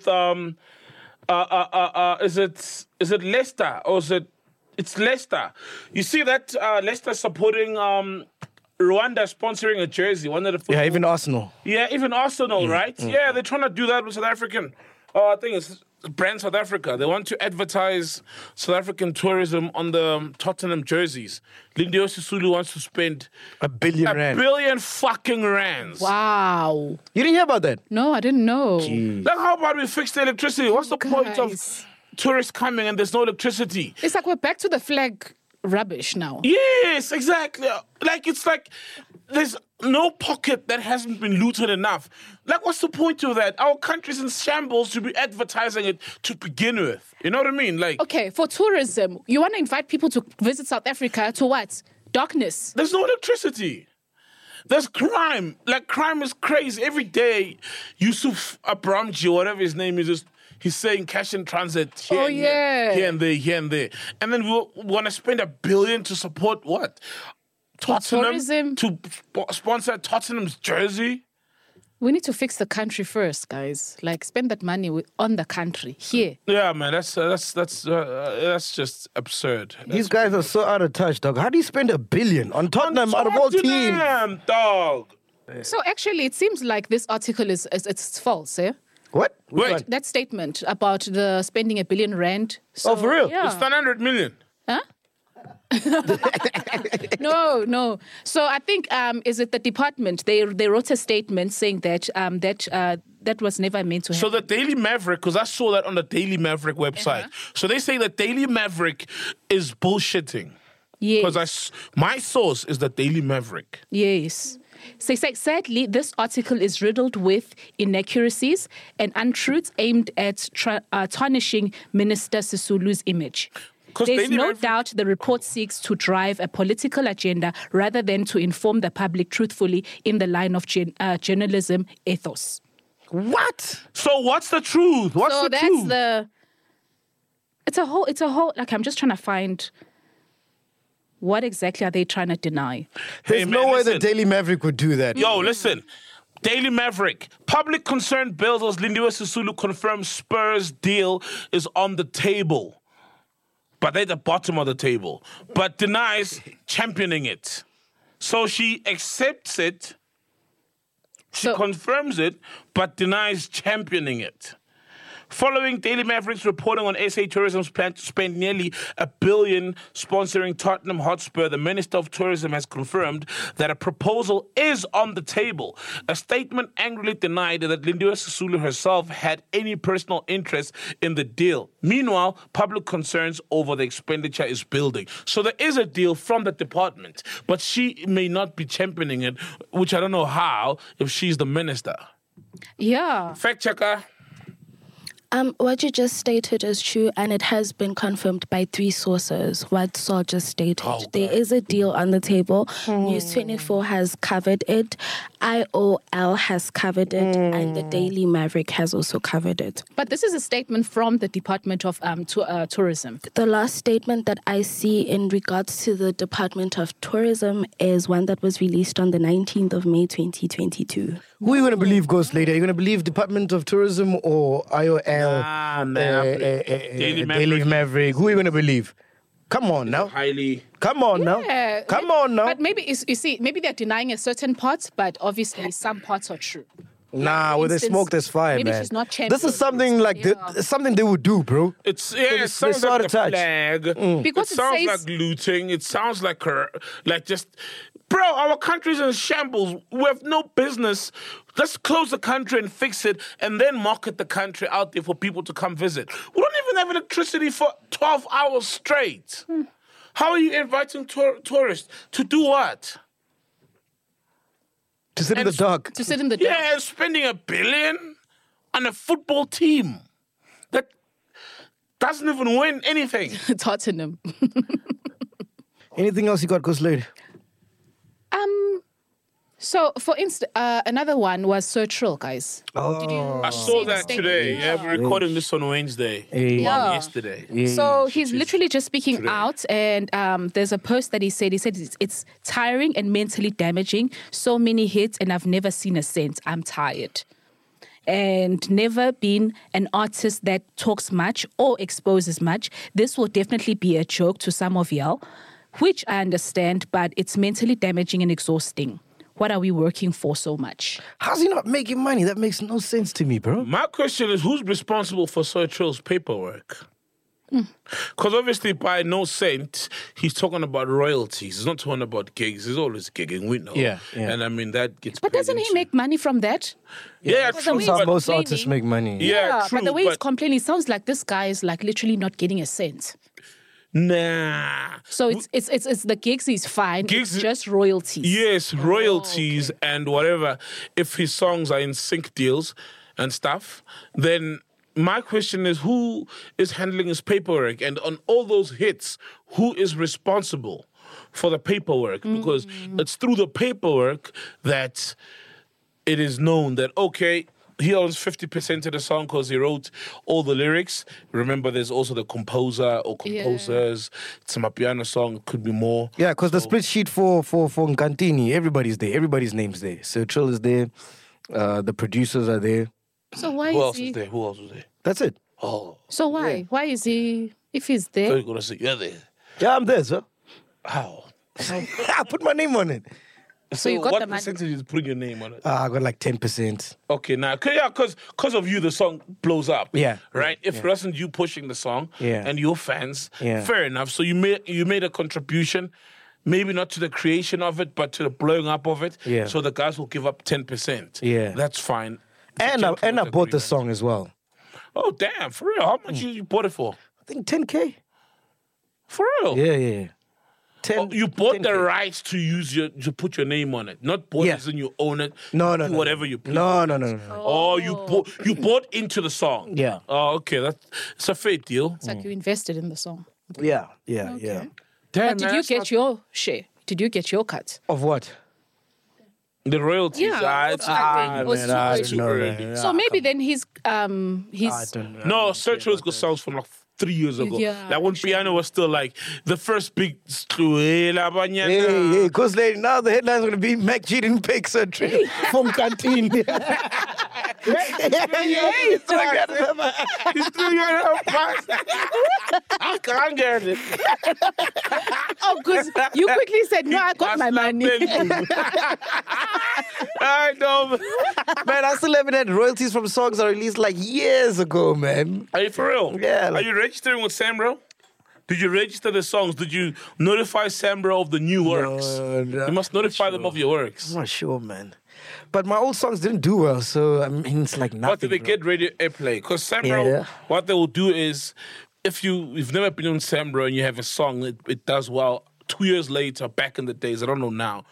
is it Leicester or is it? It's Leicester. You see that Leicester supporting Rwanda sponsoring a jersey. One of the football. Yeah, even Arsenal. Yeah, even Arsenal, right? Yeah, they're trying to do that with South African thing. Brand South Africa. They want to advertise South African tourism on the Tottenham jerseys. Lindiwe Sisulu wants to spend $1 billion. $1 billion fucking rands. Wow. You didn't hear about that? No, I didn't know. Like, how about we fix the electricity? What's the point of tourists coming and there's no electricity? It's like we're back to the flag rubbish now. Yes, exactly. Like, it's like there's no pocket that hasn't been looted enough. Like, what's the point of that? Our country's in shambles to be advertising it to begin with. You know what I mean? Like, okay, for tourism, you want to invite people to visit South Africa to what? Darkness. There's no electricity. There's crime. Like, crime is crazy. Every day, Yusuf Abramji, whatever his name is, he's saying cash in transit here, here and there, here and there. And then we want to spend $1 billion to support what? Tottenham? Tourism. To sponsor Tottenham's jersey? We need to fix the country first, guys. Like, spend that money on the country here. Yeah, man, that's just absurd. These guys are so out of touch, dog. How do you spend $1 billion on Tottenham out of all teams? Dog. So actually, it seems like this article is it's false, eh? What? Wait. That statement about the spending $1 billion rand. So, for real? Yeah. It's 900 million. Huh? No. So I think is it the department? They wrote a statement saying that that was never meant to happen. So the Daily Maverick, because I saw that on the Daily Maverick website. So they say that Daily Maverick is bullshitting. Yes. Because my source is the Daily Maverick. Yes. So sadly, this article is riddled with inaccuracies and untruths aimed at tarnishing Minister Sisulu's image. There's no doubt the report seeks to drive a political agenda rather than to inform the public truthfully in the line of journalism ethos. What? So what's the truth? What's so the truth? It's a whole, like, I'm just trying to find what exactly are they trying to deny? There's no way the Daily Maverick would do that. Yo, listen. Daily Maverick. Public concern builders Lindiwe Sisulu confirms Spurs deal is on the table. But they're at the bottom of the table. But denies championing it. So she accepts it. She confirms it, but denies championing it. Following Daily Maverick's reporting on SA Tourism's plan to spend nearly $1 billion sponsoring Tottenham Hotspur, the Minister of Tourism has confirmed that a proposal is on the table. A statement angrily denied that Lindiwe Sisulu herself had any personal interest in the deal. Meanwhile, public concerns over the expenditure is building. So there is a deal from the department, but she may not be championing it, which I don't know how, if she's the minister. Yeah. Fact checker. What you just stated is true, and it has been confirmed by 3 sources. What Saul just stated. There is a deal on the table. News 24 has covered it. IOL has covered it, and the Daily Maverick has also covered it. But this is a statement from the Department of Tourism. The last statement that I see in regards to the Department of Tourism is one that was released on the 19th of May, 2022. Who are you going to believe, Ghost Lady? Are you going to believe Department of Tourism or IOL? Daily Maverick. Who are you going to believe? Come on now. Come on now. Come on now. But maybe, you see, maybe they're denying a certain part, but obviously some parts are true. Nah, with the smoke, there's fire, maybe man. She's not this is something like something they would do, bro. It sounds like a flag. Because it sounds like looting. It sounds like just, bro, our country's in shambles. We have no business. Let's close the country and fix it, and then market the country out there for people to come visit. We don't even have electricity for 12 hours straight. How are you inviting tourists to do what? To sit in the dark. To sit in the dark. Yeah, spending $1 billion on a football team that doesn't even win anything. Tottenham. Anything else you got, Ghost Lady? So, for instance, another one was Sir Trill, guys. I saw that today. Yeah, we're recording this on Wednesday. Yesterday. So he's literally just speaking out, and there's a post that he said it's tiring and mentally damaging. So many hits, and I've never seen a cent. I'm tired. And never been an artist that talks much or exposes much. This will definitely be a joke to some of y'all, which I understand, but it's mentally damaging and exhausting. what are we working for so much? How's he not making money? That makes no sense to me, bro. My question is, who's responsible for Sir Trill's paperwork? Because obviously, by no cent, he's talking about royalties. He's not talking about gigs. He's always gigging, we know. Yeah. And I mean, that gets But paid doesn't he into- make money from that? Yeah, Because true. the way That's he's how most complaining- artists make money. Yeah, true. but the way he's but complaining, it sounds like this guy is like literally not getting a cent. nah. So it's the gigs is fine. Gigs- It's just royalties. Yes, royalties and whatever. If his songs are in sync deals and stuff, then my question is, who is handling his paperwork? And on all those hits, who is responsible for the paperwork? Because it's through the paperwork that it is known that, okay, he owns 50% of the song because he wrote all the lyrics. Remember, there's also the composer or composers. It's a Mapiano song, it could be more. Yeah, because the split sheet for Nkantini, everybody's there. Everybody's name's there. Sir Trill is there. The producers are there. So why Who is else he? is there? Who else was there? That's it. Oh, So why? Yeah. Why is he? If he's so there, you're going to say, you're there. Yeah, I'm there, sir. How? I put my name on it. So you got what the money. percentage is putting your name on it? I got like 10%. Okay, now, because of you, the song blows up. Yeah. Right? If it wasn't you pushing the song Yeah. and your fans, Yeah. fair enough. So you made a contribution, maybe not to the creation of it, but to the blowing up of it. Yeah. So the guys will give up 10%. Yeah. That's fine. It's a And I gentleman's bought the agreement. song as well. Oh, damn, for real? How much you bought it for? I think 10K. For real? Yeah. 10, Oh, you bought 10K. the rights to put your name on it, not bought Yeah. as in you own it. No, do whatever you please. No. Oh, you bought into the song. Yeah. Oh, okay. It's a fair deal. it's like you invested in the song. Yeah. Damn, But did man, you that's get not- your share? Did you get your cut? Of what? the royalties? Yeah, It's man, was I too don't know early. that. So maybe then he's I don't know. No, Search Rose got songs from like 3 years ago. Yeah, Like when piano was still like the first big. Hey, because now the headline's going to be Mac G didn't pick Sir Trill from Canteen. He's 3 years old. I can't get it. oh, because you quickly said no, I got my money. I know. Man, I still haven't had royalties from songs I released like years ago, man. Are you for real? Yeah, Are like- you registering with Sambro? Did you register the songs? Did you notify Sambro of the new works? No, you must notify them of your works. I'm not sure, man. But my old songs didn't do well, so I mean, it's like nothing. What did they bro. get radio airplay? Because Sambro, Yeah. what they will do is, if you've never been on Sambro and you have a song, it does well. 2 years later, back in the days, I don't know now,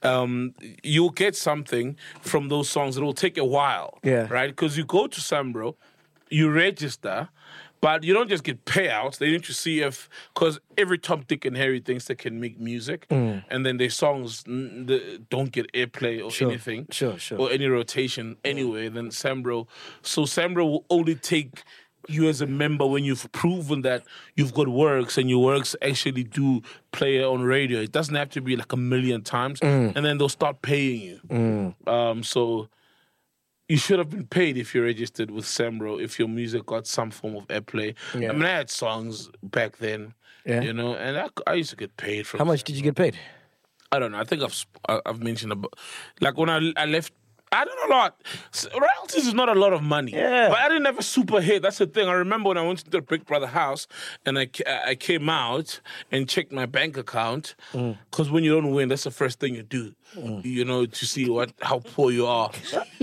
you'll get something from those songs. It will take a while, Yeah. right? Because you go to Sambro, you register, but you don't just get payouts. They need to see because every Tom, Dick, and Harry thinks they can make music, and then their songs don't get airplay or anything, Sure. or any rotation anyway. Then Sambro will only take you as a member when you've proven that you've got works and your works actually do play on radio. It doesn't have to be like a million times, and then they'll start paying you. So you should have been paid if you're registered with Sambro, if your music got some form of airplay. Yeah. I mean, I had songs back then, Yeah. you know, and I used to get paid from How much did you get paid? I don't know. I think I've mentioned about, like when I left. I don't know a lot. Royalties is not a lot of money. Yeah. But I didn't have a super hit. That's the thing. I remember when I went to the Big Brother house and I came out and checked my bank account. Because when you don't win, that's the first thing you do. You know, to see how poor you are.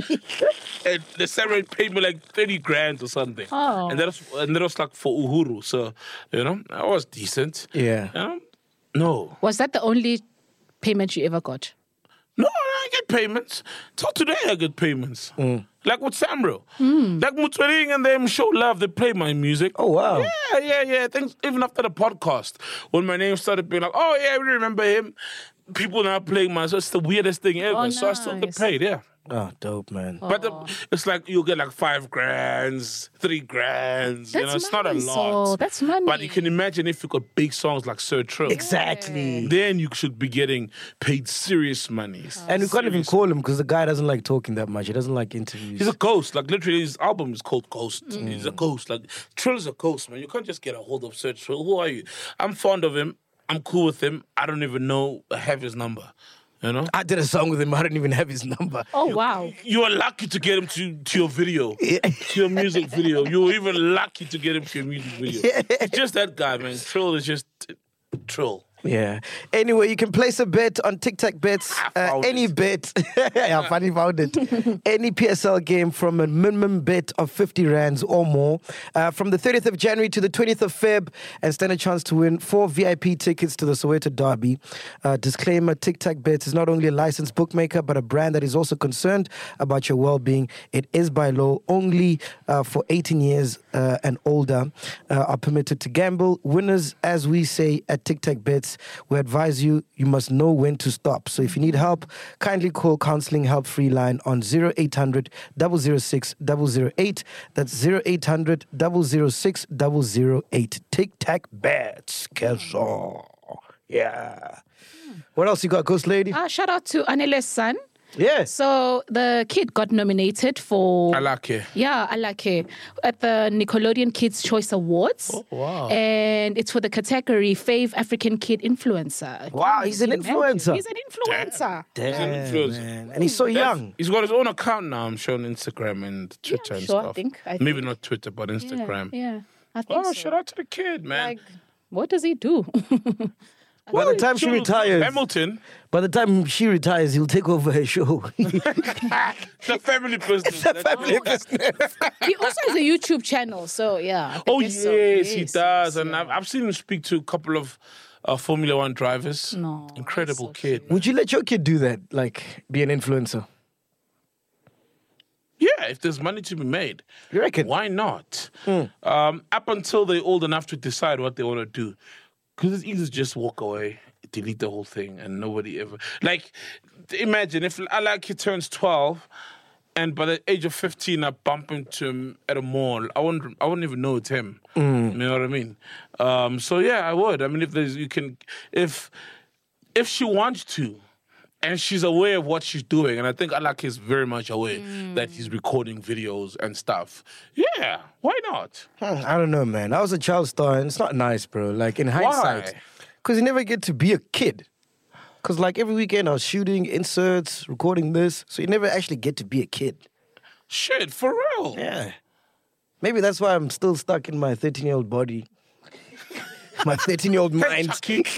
And the salary paid me like 30 grand or something. Oh. And that was like for Uhuru. So, you know, I was decent. Yeah. You know? No. Was that the only payment you ever got? No, I get payments. Till today, I get payments. Like with Sambro. Hmm. Like Mutswering and them show love. They play my music. Oh, wow. Yeah. I think even after the podcast, when my name started being like, oh, yeah, we remember him. People now playing my song. It's the weirdest thing ever. Oh, So I still get nice. paid, yeah. Oh, dope, man. But it's like you'll get like 5 grand, 3 grand. You know, That's it's not a nice. lot. Oh, that's money. But you can imagine if you got big songs like Sir Trill. Exactly. Then you should be getting paid serious monies. And we can't even call him because the guy doesn't like talking that much. He doesn't like interviews. He's a ghost. Like literally, his album is called Ghost. He's a ghost. Like Trill is a ghost, man. You can't just get a hold of Sir Trill. Who are you? I'm fond of him. I'm cool with him. I don't even know. I have his number. You know? I did a song with him. I didn't even have his number. Oh, wow. You were lucky to get him to your video, to your music video. You were even lucky to get him to your music video. Just that guy, man. Trill is just Trill. Yeah. Anyway, you can place a bet on Tic Tac Bets. Any bet. Yeah, funny found it. Any PSL game from a minimum bet of 50 rands or more from the 30th of January to the 20th of Feb and stand a chance to win 4 VIP tickets to the Soweto Derby. Disclaimer, Tic Tac Bets is not only a licensed bookmaker but a brand that is also concerned about your well-being. It is by law only for 18 years and older are permitted to gamble. Winners, as we say at Tic Tac Bets, we advise you must know when to stop. So if you need help, kindly call Counseling Help Free Line on 0800 006 008. That's 0800 006 008. Tic Tac Bets. Yeah. What else you got, Ghost Lady? Shout out to Anele's son. Yes. So the kid got nominated for Alake. Yeah, Alake at the Nickelodeon Kids Choice Awards. Oh, wow. And it's for the category Fave African Kid Influencer. Wow, he's an influencer. He's an influencer. Damn, man. And he's so young. He's got his own account now, I'm sure, on Instagram and Twitter and sure, stuff. I think. Maybe not Twitter, but Instagram. Yeah, I think so. Shout out to the kid, man. Like, what does he do? By the time she retires, Hamilton. By the time she retires, he'll take over her show. The family business. The family business. He also has a YouTube channel, so yeah. Oh, yes, he does. And I've seen him speak to a couple of Formula One drivers. No. Incredible kid. Would you let your kid do that? Like, be an influencer? Yeah, if there's money to be made. You reckon? Why not? Up until they're old enough to decide what they want to do. Because it's easy to just walk away, delete the whole thing, and nobody ever... Like, imagine if Alaki turns 12, and by the age of 15, I bump into him at a mall. I wouldn't even know it's him. You know what I mean? So yeah, I would. I mean, if she wants to, and she's aware of what she's doing, and I think Alaki is very much aware that he's recording videos and stuff. Yeah, why not? I don't know, man. I was a child star, and it's not nice, bro. Like, in hindsight. Because you never get to be a kid. Because, like, every weekend I was shooting inserts, recording this, so you never actually get to be a kid. Shit, for real? Yeah. Maybe that's why I'm still stuck in my 13-year-old body. My 13-year-old mind.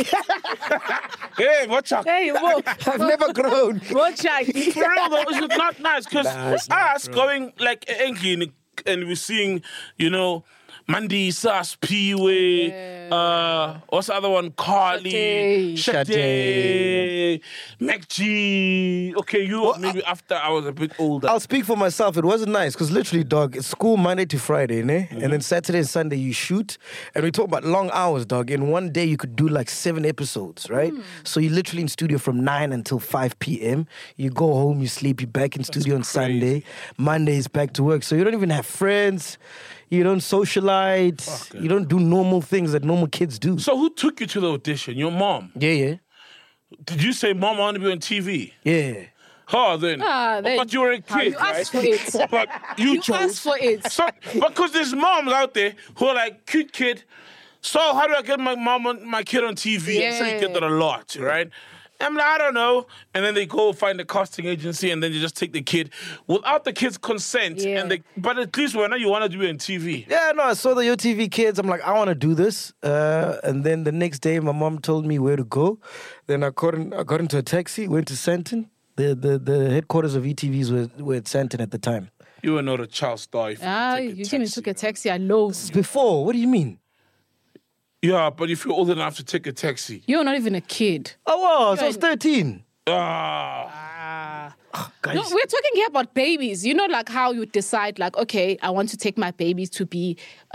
Hey, watch out. Hey, whoa. I've never grown. Watch out. For real, though, it's not nice. Because us going, like, Enki, and we're seeing, you know, Mandy, Sas, P-Way, what's the other one? Carly, Shade, MacG. Okay, maybe after I was a bit older. I'll speak for myself. It wasn't nice because literally, dog, it's school Monday to Friday, ne? And then Saturday and Sunday you shoot. And we talk about long hours, dog. In one day you could do like 7 episodes, right? So you're literally in studio from 9 until 5 p.m. You go home, you sleep, you're back in studio on Sunday. Monday is back to work. So you don't even have friends. You don't socialize. You don't do normal things that normal kids do. So who took you to the audition? Your mom? Yeah. Did you say, Mom, I want to be on TV? Yeah. Oh, then. But you were a kid, you asked for it. But you chose. Asked for it. So, because there's moms out there who are like, cute kid. So how do I get my kid on TV? I'm sure you get that a lot, right? I'm like, I don't know. And then they go find a casting agency and then you just take the kid without the kid's consent. But at least when you want to do it on TV. Yeah, no, I saw the YoTV kids. I'm like, I want to do this. And then the next day, my mom told me where to go. Then I got into a taxi, went to Sandton. The headquarters of ETVs were at Sandton at the time. You were not a child star. You came and took a taxi. I know. This is before. What do you mean? Yeah, but if you're old enough to take a taxi. You're not even a kid. I was 13. Guys. No, we're talking here about babies. You know, like how you decide, like, okay, I want to take my babies to be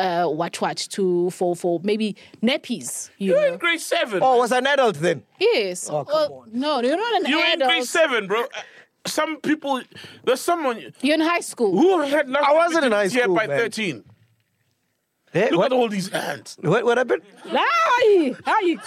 for maybe nappies. You're in grade 7. Oh, was I an adult then? Yes. Oh, come on. No, you're not an You're adult. in grade 7, bro. Some people, there's someone. You're in high school. Who had I wasn't in high school, by man. 13. Hey, Look at all these hands. What happened? Hi.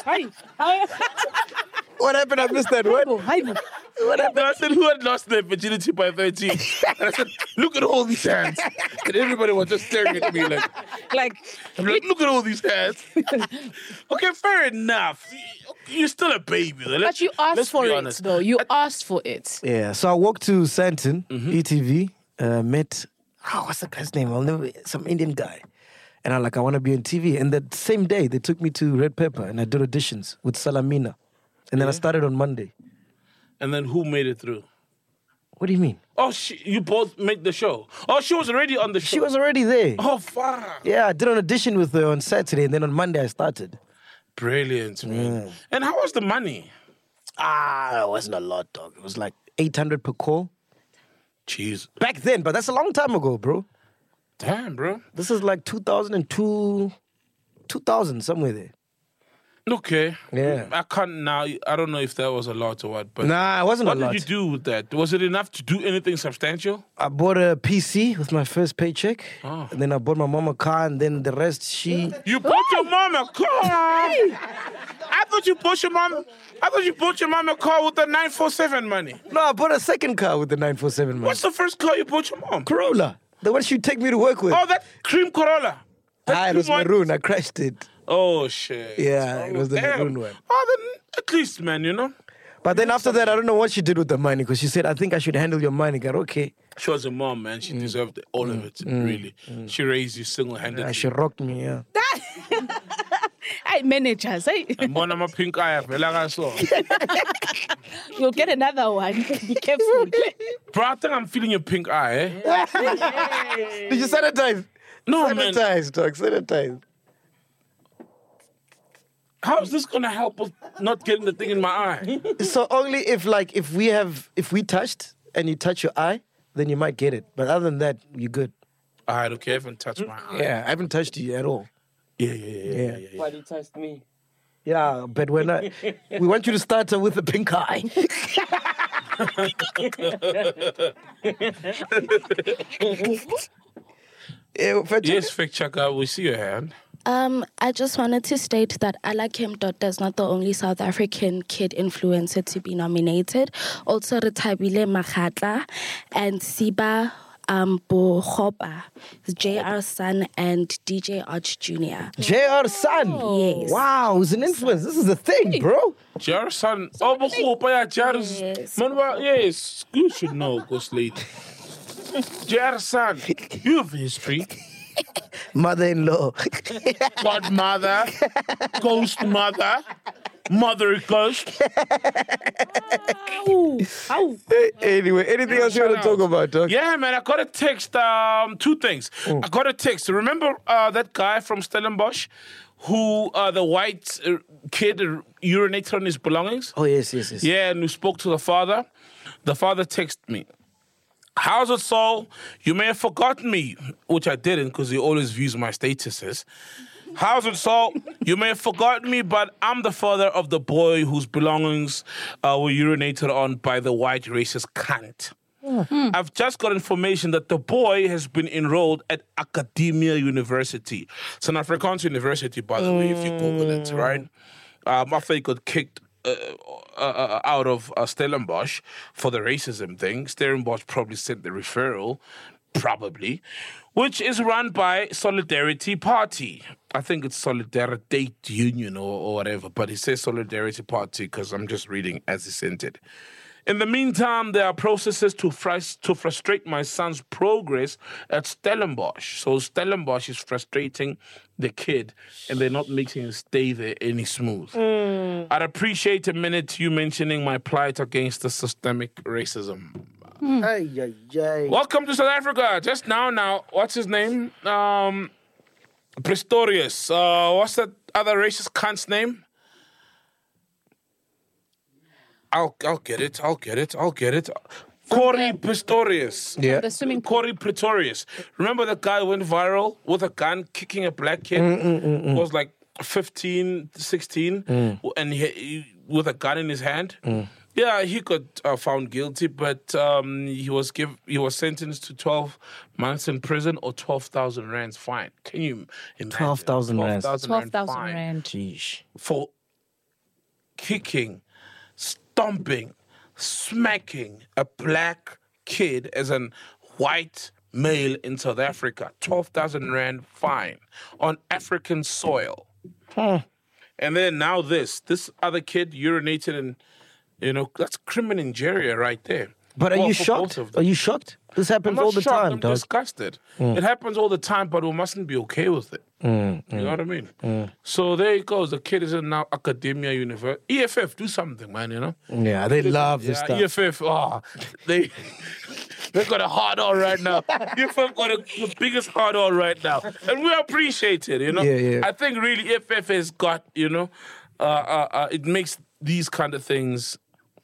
What happened? I missed that. What happened? No, I said, who had lost their virginity by 13? And I said, look at all these hands. And everybody was just staring at me like, look at all these hands. Okay, fair enough. you're still a baby. Though. But you asked for it, though. You asked for it. Yeah, so I walked to Santon, ETV, met, what's the guy's name? Some Indian guy. And I'm like, I want to be on TV. And that same day, they took me to Red Pepper and I did auditions with Salamina. And then I started on Monday. And then who made it through? What do you mean? Oh, you both made the show. Oh, she was already on the show. She was already there. Oh, fuck. Yeah, I did an audition with her on Saturday. And then on Monday, I started. Brilliant, man. And how was the money? It wasn't a lot, dog. It was like 800 per call. Jeez. Back then, but that's a long time ago, bro. Damn, bro. This is like 2002, 2000, somewhere there. Okay. Yeah. I can't now. I don't know if that was a lot or what. But Nah, it wasn't a lot. What did you do with that? Was it enough to do anything substantial? I bought a PC with my first paycheck. Oh. And then I bought my mom a car, and then the rest, she... You bought your mom a car? I thought you bought your mom a car with the 947 money. No, I bought a second car with the 947 money. What's the first car you bought your mom? Corolla. The one she'd take me to work with. Oh, that cream Corolla. It was maroon. I crashed it. Oh, shit. Yeah, it was the maroon one. Oh, then at least, man, you know. But then after that, I don't know what she did with the money, because she said, I think I should handle your money. I got okay. She was a mom, man. She deserved all of it, really. She raised you single-handedly. Yeah, she rocked me, yeah. Hey, managers, hey. I'm a pink eye. You'll get another one. Be careful. Bro, I think I'm feeling your pink eye, eh? Did you sanitize? No, man. Sanitize, dog. Sanitize. How is this gonna help with not getting the thing in my eye? So only if we touched and you touch your eye, then you might get it. But other than that, you're good. All right, okay, I haven't touched my eye. Yeah, I haven't touched you at all. Yeah. Why did you touch me? Yeah, but we want you to start with a pink eye. Yes, fact checker, we see your hand. I just wanted to state that Alakim Dot is not the only South African kid influencer to be nominated. Also, Retabile Makhatla and Siba Bohoba, J.R. Sun, and DJ Arch Jr. J.R. Sun? Yes. Wow, who's an influence? This is a thing, bro. J.R. Sun. Oh, Bohoba, yeah, J.R. Yes. Yes, you should know, Ghost Lady. J.R. Sun, you have history. Mother-in-law. Godmother, ghost mother, mother ghost. Anyway, anything else you want to talk about, dog? Yeah, man, I got a text, two things. I got a text. Remember that guy from Stellenbosch who, the white kid urinated on his belongings? Oh, yes. Yeah, and who spoke to the father. The father texted me. How's it, Saul? You may have forgotten me, which I didn't because he always views my statuses. How's it, Saul? You may have forgotten me, but I'm the father of the boy whose belongings were urinated on by the white racist cunt. I've just got information that the boy has been enrolled at Academia University. It's an Afrikaans university, by the way, if you Google it, right? After he got kicked out of Stellenbosch for the racism thing. Stellenbosch probably sent the referral, which is run by Solidarity Party. I think it's Solidarity Union or whatever, but he says Solidarity Party because I'm just reading as he sent it. In the meantime, there are processes to frustrate my son's progress at Stellenbosch. So Stellenbosch is frustrating the kid, and they're not making him stay there any smooth. I'd appreciate a minute you mentioning my plight against the systemic racism. Welcome to South Africa. Just now, what's his name? Pistorius. What's that other racist cunt's name? I'll get it. Corey Pistorius. Yeah. The swimming Corey Pretorius. Remember that guy went viral with a gun kicking a black kid? Was like 15, 16, and he with a gun in his hand. Yeah, he got found guilty, but he was sentenced to 12 months in prison or 12,000 rands fine. Can you imagine? 12,000 rands. 12,000 fine rand. Jeez. for kicking, stomping, smacking a black kid as a white male in South Africa. 12,000 rand fine on African soil. And then now this other kid urinated and, that's criminingeria right there. But are you shocked? Are you shocked? This happens all the time, I'm dog. disgusted. It happens all the time, but we mustn't be okay with it. You know what I mean? So there it goes. The kid is in now academia, university. EFF, do something, man, Yeah, they love this stuff. EFF, they got a hard on right now. EFF got the biggest hard on right now. And we appreciate it, Yeah. I think really EFF has got, it makes these kind of things...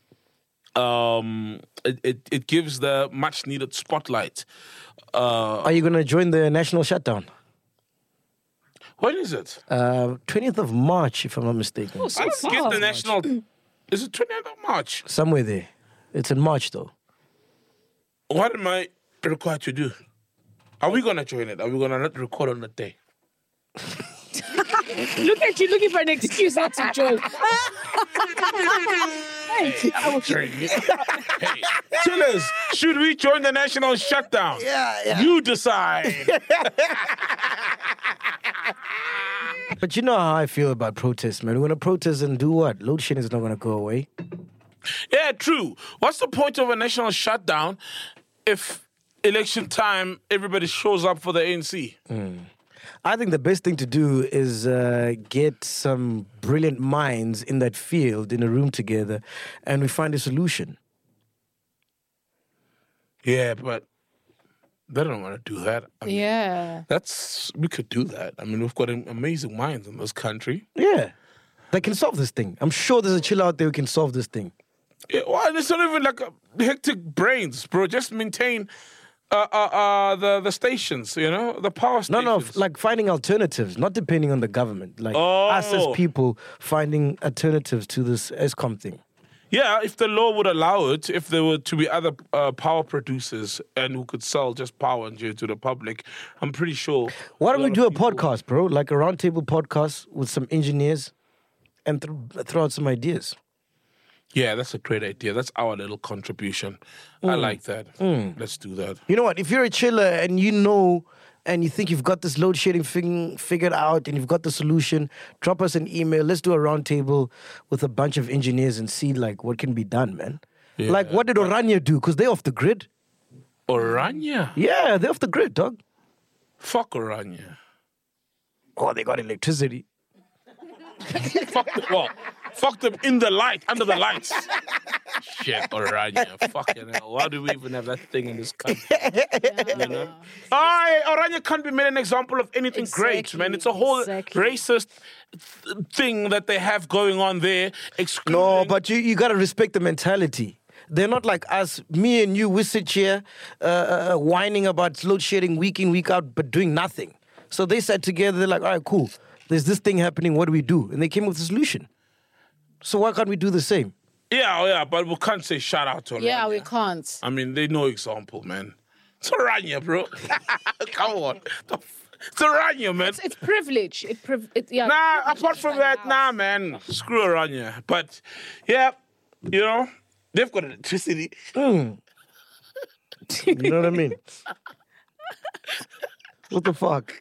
It gives the much needed spotlight. Are you going to join the national shutdown? When is it? 20th of March, if I'm not mistaken. I don't get the national. Is it 20th of March? Somewhere there. It's in March, though. What am I required to do? Are we going to join it? Are we going to not record on the day? Look at you looking for an excuse not to join. I will join you. Hey, chillers, should we join the national shutdown? Yeah. You decide. But you know how I feel about protests, man. We're going to protest and do what? Load shedding is not going to go away. Yeah, true. What's the point of a national shutdown if election time everybody shows up for the ANC? I think the best thing to do is get some brilliant minds in that field in a room together and we find a solution. Yeah, but they don't want to do that. I mean, we could do that. I mean, we've got amazing minds in this country. Yeah. They can solve this thing. I'm sure there's a chiller out there who can solve this thing. Yeah, well, it's not even like hectic brains, bro. Just maintain... the stations, the power stations. No, like finding alternatives, not depending on the government. Like us as people finding alternatives to this ESCOM thing. Yeah, if the law would allow it, if there were to be other power producers and who could sell just power to the public, I'm pretty sure. Why don't we do a podcast, bro? Like a roundtable podcast with some engineers and throw out some ideas. Yeah, that's a great idea. That's our little contribution. I like that. Let's do that. You know what? If you're a chiller and and you think you've got this load shedding thing figured out and you've got the solution, drop us an email. Let's do a roundtable with a bunch of engineers and see like what can be done, man. Yeah. Like what did Orania do? Because they're off the grid. Orania? Yeah, they're off the grid, dog. Fuck Orania. Oh, they got electricity. Fuck them in the light, under the lights. Shit, Orania. Fucking hell. Why do we even have that thing in this country? Orania can't be made an example of anything great, man. It's a whole racist thing that they have going on there. No, but you got to respect the mentality. They're not like us, me and you, we sit here whining about load shedding week in, week out, but doing nothing. So they sat together, they're like, all right, cool. There's this thing happening, what do we do? And they came up with a solution. So why can't we do the same? Yeah, but we can't say shout out to Orania. Yeah, we can't. I mean, they know example, man. It's Orania, bro. Come on. It's Orania, man. It's privilege. Apart from that, man. Screw Orania. But, yeah, they've got electricity. You know what I mean? What the fuck?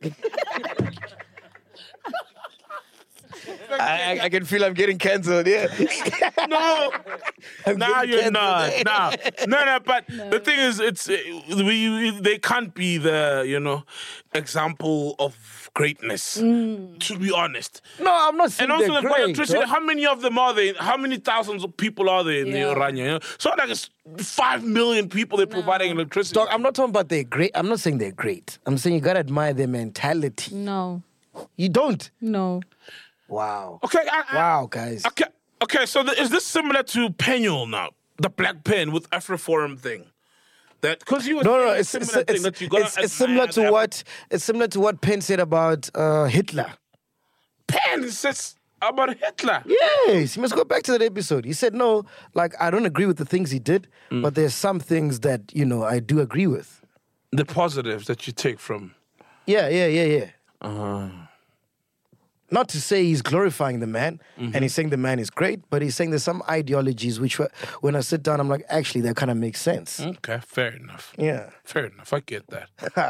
I can feel I'm getting cancelled, yeah. No, you're not. No, but the thing is, they can't be the, example of greatness, to be honest. No, I'm not saying and also they're the great, electricity, how many of them are there? How many thousands of people are there in the Orania? So like it's 5 million people they're providing electricity. Dog, I'm not talking about they're great. I'm not saying they're great. I'm saying you got to admire their mentality. No. You don't? No. Wow. Okay. Wow, guys. Okay. So is this similar to Penuel now, the Black Pen with AfroForum thing? That because you it's similar to what Penn said about Hitler. Penn says about Hitler. Yes, you must go back to that episode. He said no, like I don't agree with the things he did, but there's some things that I do agree with. The positives that you take from. Yeah. not to say he's glorifying the man and he's saying the man is great, but he's saying there's some ideologies which when I sit down, I'm like, actually, that kind of makes sense. Okay, fair enough. Yeah. Fair enough. I get that.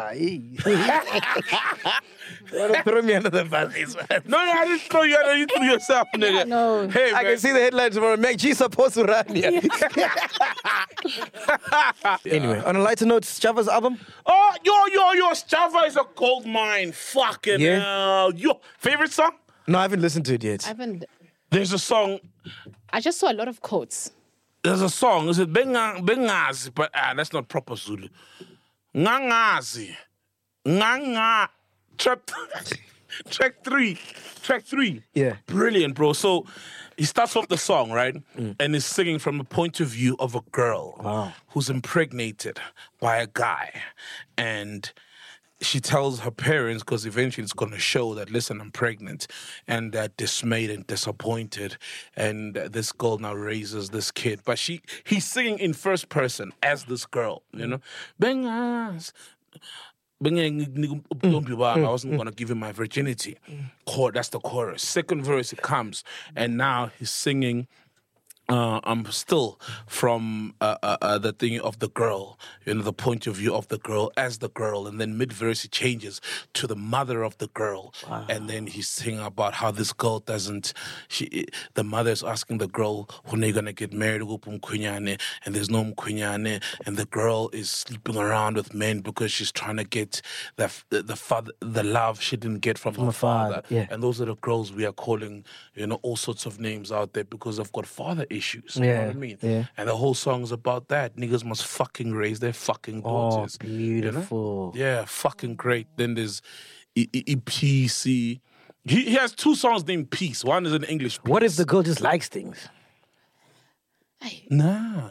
Throw me under the bus, man. No, I didn't throw you under. You threw yourself, nigga. No. Hey, man. I can see the headlines tomorrow. Mac G supposed to run here. Anyway, on a lighter note, Java's album? Oh, yo, Java is a gold mine. Fucking hell. Yo, favorite song? No, I haven't listened to it yet. I haven't. There's a song. I just saw a lot of quotes. There's a song. Is it Bengazi? But that's not proper Zulu. Ngangazi. Nganga. Track three. Yeah. Brilliant, bro. So he starts off the song, right? And is singing from the point of view of a girl who's impregnated by a guy. And she tells her parents, because eventually it's going to show that, listen, I'm pregnant. And they're dismayed and disappointed. And this girl now raises this kid. But he's singing in first person as this girl, you know? Bengas. I wasn't going to give him my virginity. That's the chorus. Second verse, it comes. And now he's singing... I'm still from the thing of the girl, you know, the point of view of the girl as the girl, and then mid-verse he changes to the mother of the girl, and then he's singing about how this girl doesn't. The mother's asking the girl, when are you gonna get married? And there's no mkhunyane, and the girl is sleeping around with men because she's trying to get the love she didn't get from her father. Yeah. And those are the girls we are calling, you know, all sorts of names out there because they've got father issues. You know what I mean? Yeah. And the whole song's about that. Niggas must fucking raise their fucking daughters. Oh, beautiful. You know? Yeah, fucking great. Then there's EPC. He has two songs named Peace. One is in English. Peace. What if the girl just likes things? Nah.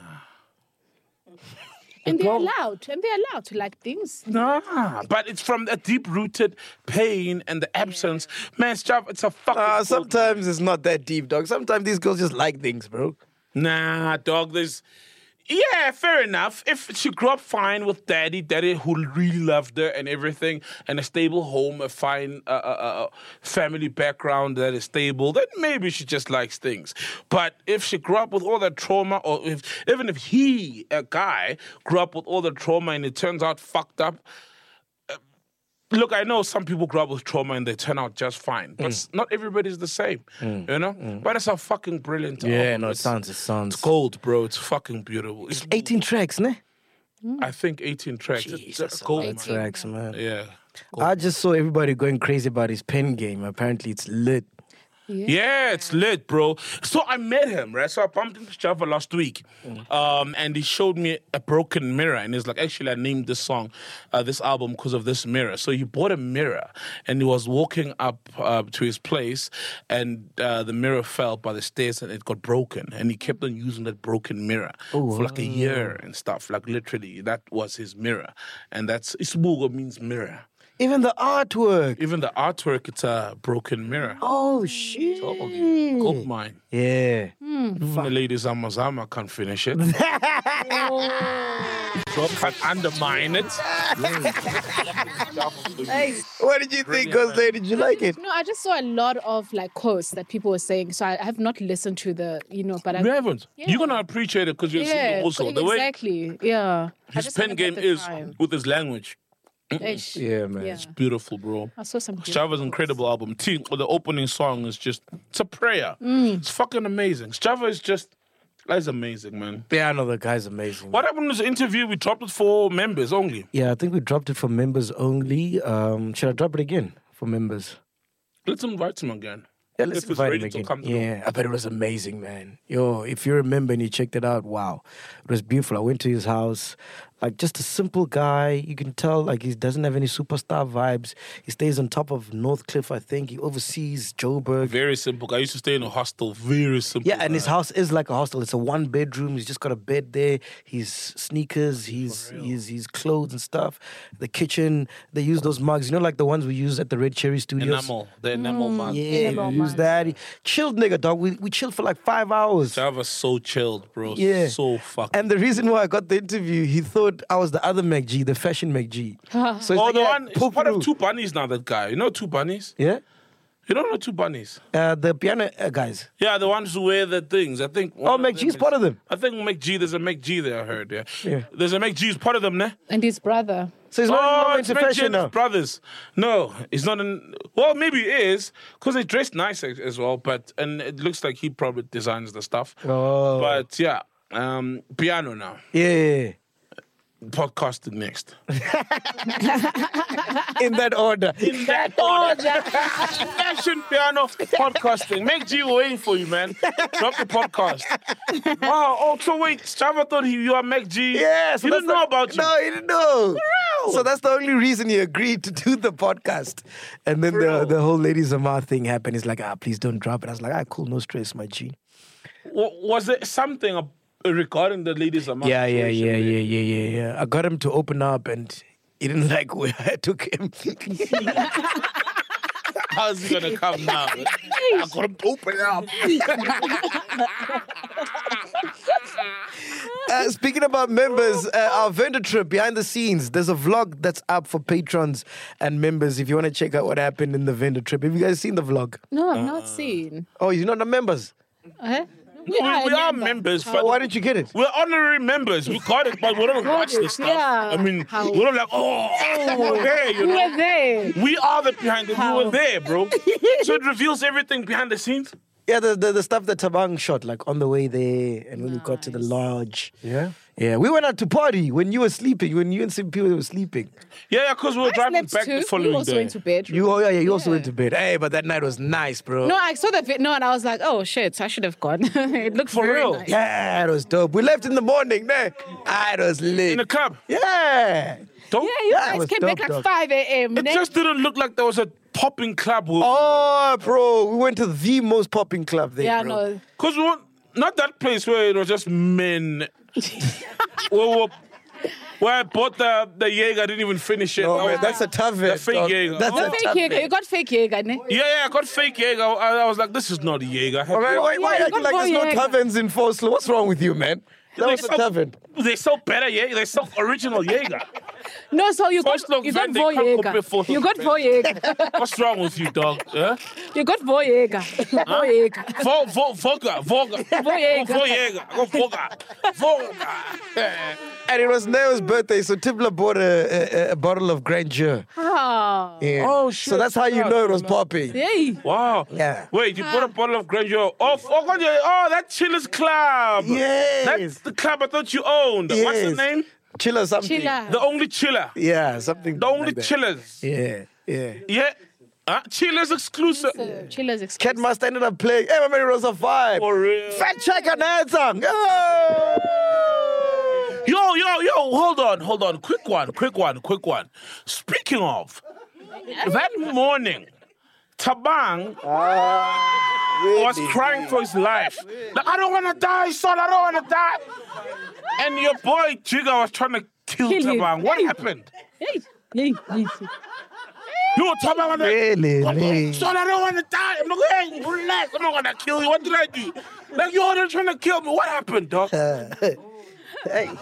And they're allowed. And they're allowed to like things. Nah. But it's from a deep-rooted pain and the absence. Man, Strav, it's a fucking... sometimes it's not that deep, dog. Sometimes these girls just like things, bro. Nah, dog, there's... Yeah, fair enough. If she grew up fine with daddy who really loved her and everything, and a stable home, a fine family background that is stable, then maybe she just likes things. But if she grew up with all that trauma, or even if he, a guy, grew up with all the trauma and it turns out fucked up, look, I know some people grow up with trauma and they turn out just fine, but not everybody's the same, you know? But it's a fucking brilliant album. Yeah, no, it sounds. It's gold, bro. It's fucking beautiful. It's 18 tracks, ne? I think 18 tracks. Jesus, gold, 18 tracks, man. Yeah. I just saw everybody going crazy about his pen game. Apparently, it's lit. Yeah, it's lit, bro. So I met him, right? So I bumped into Java last week, and he showed me a broken mirror, and he's like, actually, I named this song, this album, because of this mirror. So he bought a mirror, and he was walking up to his place, and the mirror fell by the stairs, and it got broken, and he kept on using that broken mirror for like a year and stuff. Like literally, that was his mirror, and that's Isbugo means mirror. Even the artwork. It's a broken mirror. Oh, shit. Gold mine. Yeah. The lady Zamazama can't finish it. So can't undermine it. What did you think, Ghost? Did you like it? No, I just saw a lot of like quotes that people were saying. So I have not listened to the, but I haven't. Yeah. You're gonna appreciate it because you're also the way exactly. Yeah. His pen game is with his language. Yeah, man. It's beautiful, bro. I saw some. Java's incredible album. The opening song is it's a prayer. It's fucking amazing. Java is that's amazing, man. Yeah, I know the guy's amazing. What happened in this interview? We dropped it for members only. Yeah, I think we dropped it for members only. Should I drop it again for members? Let's invite him again. Yeah, let's invite him again. Yeah, I bet it was amazing, man. Yo, if you remember and you checked it out, wow. It was beautiful. I went to his house. Like, just a simple guy. You can tell, like, he doesn't have any superstar vibes. He stays on top of North Cliff, I think. He oversees Joburg. Very simple guy. I used to stay in a hostel. Very simple Yeah, and guy. his house is like a hostel. It's a one-bedroom. He's just got a bed there. His sneakers, his clothes and stuff. The kitchen, they use those mugs. You know, like the ones we use at the Red Cherry Studios? The enamel mug. Yeah, we use that. He chilled, nigga, dog. We chilled for like 5 hours. Java's so chilled, bro. Yeah. So fucking. And the reason why I got the interview, he thought I was the other Mac G, the fashion Mac G. So the one, he's part of Two Bunnies now, that guy. You know Two Bunnies? Yeah? You don't know two bunnies? The piano guys. Yeah, the ones who wear the things. I think. Oh, McG's part of them. I think McG. There's a McG there. I heard. Yeah. There's a McG's part of them, ne? And his brother. So he's not it's into fashion now. Brothers. No, he's not in. Well, maybe he is because they dress nice as well. And it looks like he probably designs the stuff. Oh. But yeah, piano now. Yeah. Podcasting next. In that order. In that order. Fashion, piano, podcasting. Make G waiting for you, man. Drop the podcast. Wow. Oh, so wait. Java thought you are Mac G. Yeah. So he didn't know about you. No, he didn't know. So that's the only reason he agreed to do the podcast. And then the whole Ladies of Mouth thing happened. He's like, please don't drop it. I was like, cool, no stress, my G. Was there something regarding the Ladies of Mouth? Yeah. I got him to open up and he didn't like where I took him. How's he gonna come now? I got him to open up. Speaking about members, our vendor trip behind the scenes, there's a vlog that's up for patrons and members if you want to check out what happened in the vendor trip. Have you guys seen the vlog? No, I've not seen. Oh, you're not the members? We are members. But why didn't you get it? We're honorary members. We got it, but we don't watch the stuff. Yeah. I mean, we don't like, we're there, you know. We're there. We are the behind the We were there, bro. So it reveals everything behind the scenes. Yeah, the stuff that Tabang shot, like on the way there and when we got to the lodge. Yeah? Yeah, we went out to party when you were sleeping, when you and some people were sleeping. Yeah, because we were driving back the following day. You also went to bed. You also went to bed. Hey, but that night was nice, bro. No, I saw the video and I was like, oh shit, I should have gone. It looked For very real? nice. Yeah, it was dope. We left in the morning, man. It was lit. In the cab? Yeah. Dope? Yeah, you guys came back like 5 a.m. It just didn't look like there was a popping club. Oh, bro, we went to the most popping club there, Yeah, bro. no. Because we weren't, not that place where it was just men. Where I bought the Jaeger, I didn't even finish it. No, man, that's a tavern. The fake Jaeger. That's The fake Jaeger. You got fake Jaeger, ne? Yeah, I got fake Jaeger. I was like, this is not a Jaeger. Why are you acting like there's no taverns in Foslo? What's wrong with you, man? That was a tavern. They sell better Jaeger. They sell original Jaeger. No, so you got Voyega. You got Voyega. What's wrong with you, dog? Huh? You got Voyega. Voyega. Voga. And it was Neo's birthday, so Tibla bought a bottle of Grandeur. Oh. Yeah. Oh, shit. So that's how you know it was popping. Yay. Wow. Yeah. Wait, you bought a bottle of Grandeur. Oh, that Chillers Club. Yes. That's the club I thought you owned. Yes. What's the name? Chiller something. Chiller. The only chiller. Yeah, something. The only like that. chillers. Yeah. Yeah. Chillers exclusive. Chillers exclusive. Cat Master ended up playing. Hey, my man, it was a vibe. For real. Fat check and handsome. Yo, hold on. Quick one. Speaking of, that morning, Tabang was crying for his life. Like, I don't want to die, son. I don't want to die. And your boy Jigga was trying to kill Tabang. What happened? You Tabang Really? son, I don't want to die. I'm like, hey, relax. I'm not going to kill you. What did I do? Like, you're trying to kill me. What happened, dog? Hey.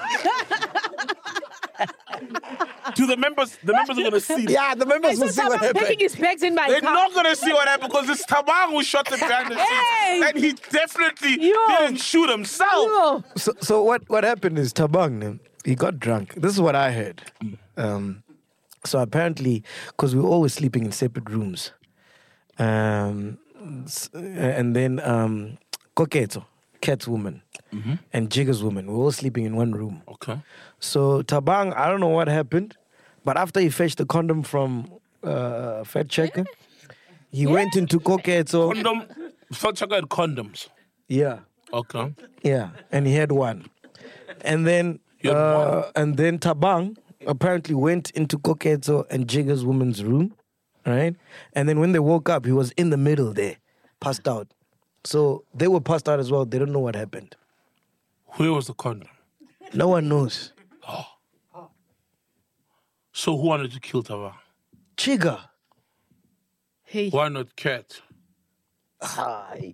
To the members are gonna see this. Yeah, the members will see what happened. Taking his bags in my They're car. not gonna see what happened because it's Tabang who shot the behind the scenes. Hey! And he definitely didn't shoot himself. So what happened is Tabang, he got drunk. This is what I heard. So apparently, because we were always sleeping in separate rooms, and then Koketo, Cat's woman, and Jigga's woman, we were all sleeping in one room. Okay. So Tabang, I don't know what happened, but after he fetched the condom from Fat Checker, he went into Koketo. Fat Checker had condoms. Yeah. Okay. Yeah, and he had one. And then Tabang apparently went into Koketo and Jigga's woman's room, right? And then when they woke up, he was in the middle there, passed out. So they were passed out as well. They don't know what happened. Where was the condom? No one knows. So who wanted to kill Tabang? Jigga. Hey. Why not Cat? Hi.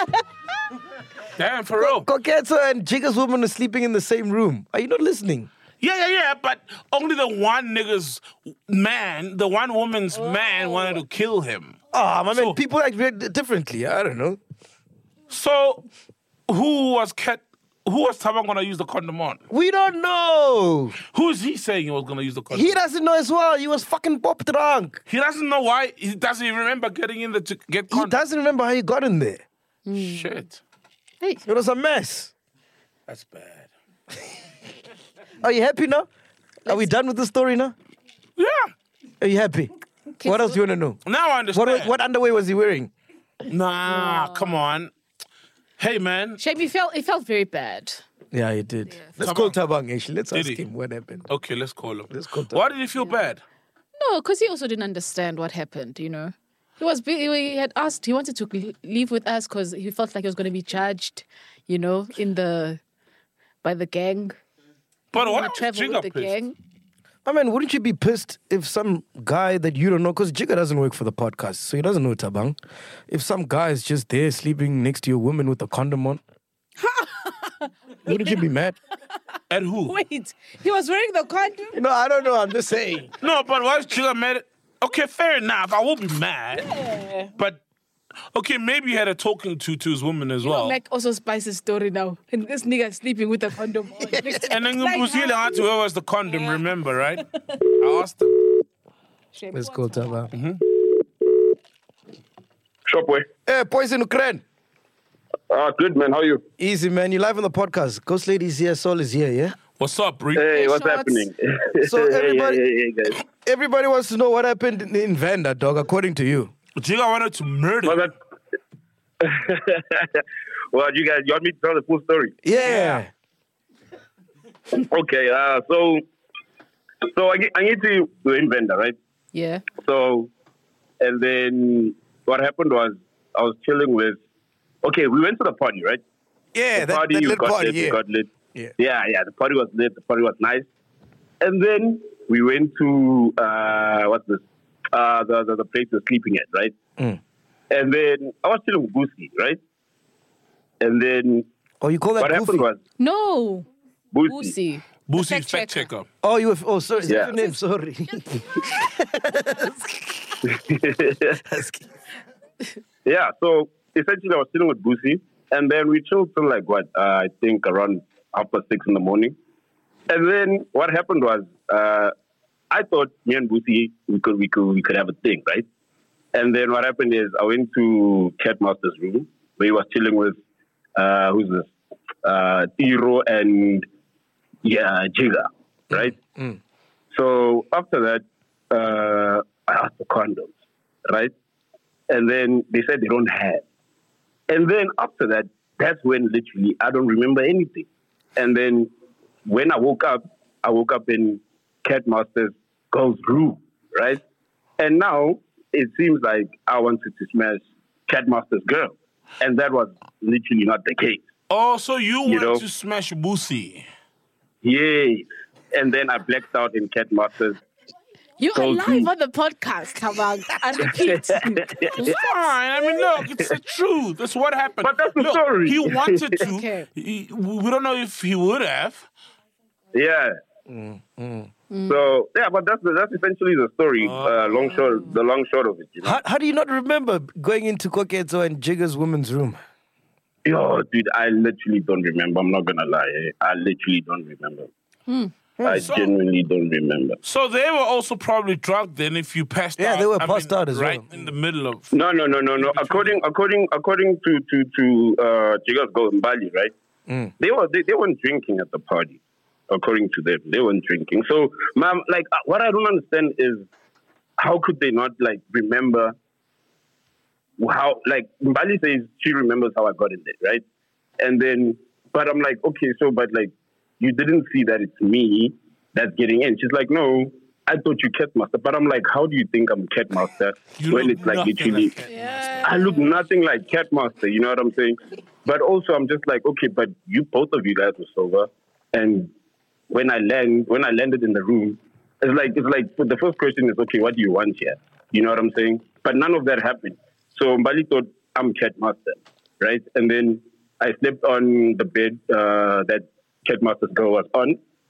Damn, for real. Koketo and Jigga's woman are sleeping in the same room. Are you not listening? Yeah, but only the one nigga's man, the one woman's man wanted to kill him. Oh, my man, people act differently. I don't know. So, who was Thabang going to use the condom on? We don't know. Who's he saying he was going to use the condom? He doesn't know as well. He was fucking pop drunk. He doesn't know why. He doesn't even remember getting in there to get condom. He doesn't remember how he got in there. Shit. Hey. It was a mess. That's bad. Are you happy now? Are we done with the story now? Yeah. Are you happy? What else do you want to know? Now I understand. What underwear was he wearing? Nah, come on. Hey, man. Shame, it felt very bad. Yeah, he did. Let's call Thabang, actually. Let's ask him what happened. Okay, let's call him. Let's call Thabang. Why did he feel bad? No, because he also didn't understand what happened, you know. He had asked, he wanted to leave with us because he felt like he was going to be charged, you know, by the gang. But why was Jigga with the gang? I mean, wouldn't you be pissed if some guy that you don't know, because Jigga doesn't work for the podcast, so he doesn't know Thabang. If some guy is just there sleeping next to your woman with a condom on, wouldn't you be mad? At who? Wait, he was wearing the condom? No, I don't know. I'm just saying. No, but why is Jigga mad? Okay, fair enough. I won't be mad. Yeah. But, okay, maybe he had a talking to his woman as well. Mac also spices story now. And this nigga sleeping with a condom on. And then Ngumbuziele had to whoever was the condom, remember, right? I asked him. Let's call Thabang. Shopway. Hey, Poison Ukraine. Good, man. How are you? Easy, man. You're live on the podcast. Ghost Lady's here. Soul is here, yeah? What's up, Bree? Hey, what's happening? So everybody, hey, guys. Everybody wants to know what happened in Venda, dog, according to you. Jigga wanted to murder him. Well, you want me to tell the full story? Yeah. Okay, so I need to in Venda, right? Yeah. So, and then what happened was I was chilling with, we went to the party, right? Yeah, the party, that lit party, lit, yeah. We got lit. Yeah, the party was lit, the party was nice. And then we went to, the place we're sleeping at, right? And then I was chilling with Boosie, right? And then... Oh, you call that what happened was... No. Boosie. Boosie fact checker. Oh, you have... Oh, sorry. Yeah. Name, sorry. Yeah, so essentially I was chilling with Boosie. And then we chilled till I think around 6:30 in the morning. And then what happened was, I thought me and Boosie, we could have a thing, right? And then what happened is I went to Catmaster's room where he was chilling with, who's this? Tiro and Jigga, right? So after that, I asked for condoms, right? And then they said they don't have. And then after that, that's when literally I don't remember anything. And then when I woke up in Catmaster's girl's room, right? And now it seems like I wanted to smash Catmaster's girl. And that was literally not the case. Oh, so you wanted to smash Boosie? Yes. And then I blacked out in Catmaster's. You are live on the podcast, Thabang. I repeat. It's fine. I mean, look, it's the truth. That's what happened. But that's the story. He wanted to. Okay. We don't know if he would have. Yeah. So but that's essentially the story. The long short of it. You know? How do you not remember going into Koketo and Jigga's woman's room? Yo, dude, I literally don't remember. I'm not gonna lie. I literally don't remember. I genuinely don't remember. So they were also probably drunk then if you passed out. Yeah, they were passed out as well. Right in the middle of... No. According to Jigga's girl in Bali, right? They weren't drinking at the party. According to them, they weren't drinking. So, ma'am, what I don't understand is how could they not remember how Bali says she remembers how I got in there, right? And then, but I'm like, okay, so but you didn't see that it's me that's getting in. She's like, no, I thought you Catmaster. But I'm like, how do you think I'm Catmaster when it's literally... I look nothing like Catmaster, you know what I'm saying? But also I'm just like, okay, but both of you guys were sober. And when I landed in the room, it's like the first question is, okay, what do you want here? You know what I'm saying? But none of that happened. So Mbali thought I'm Catmaster, right? And then I slept on the bed that Catmaster's girl was on.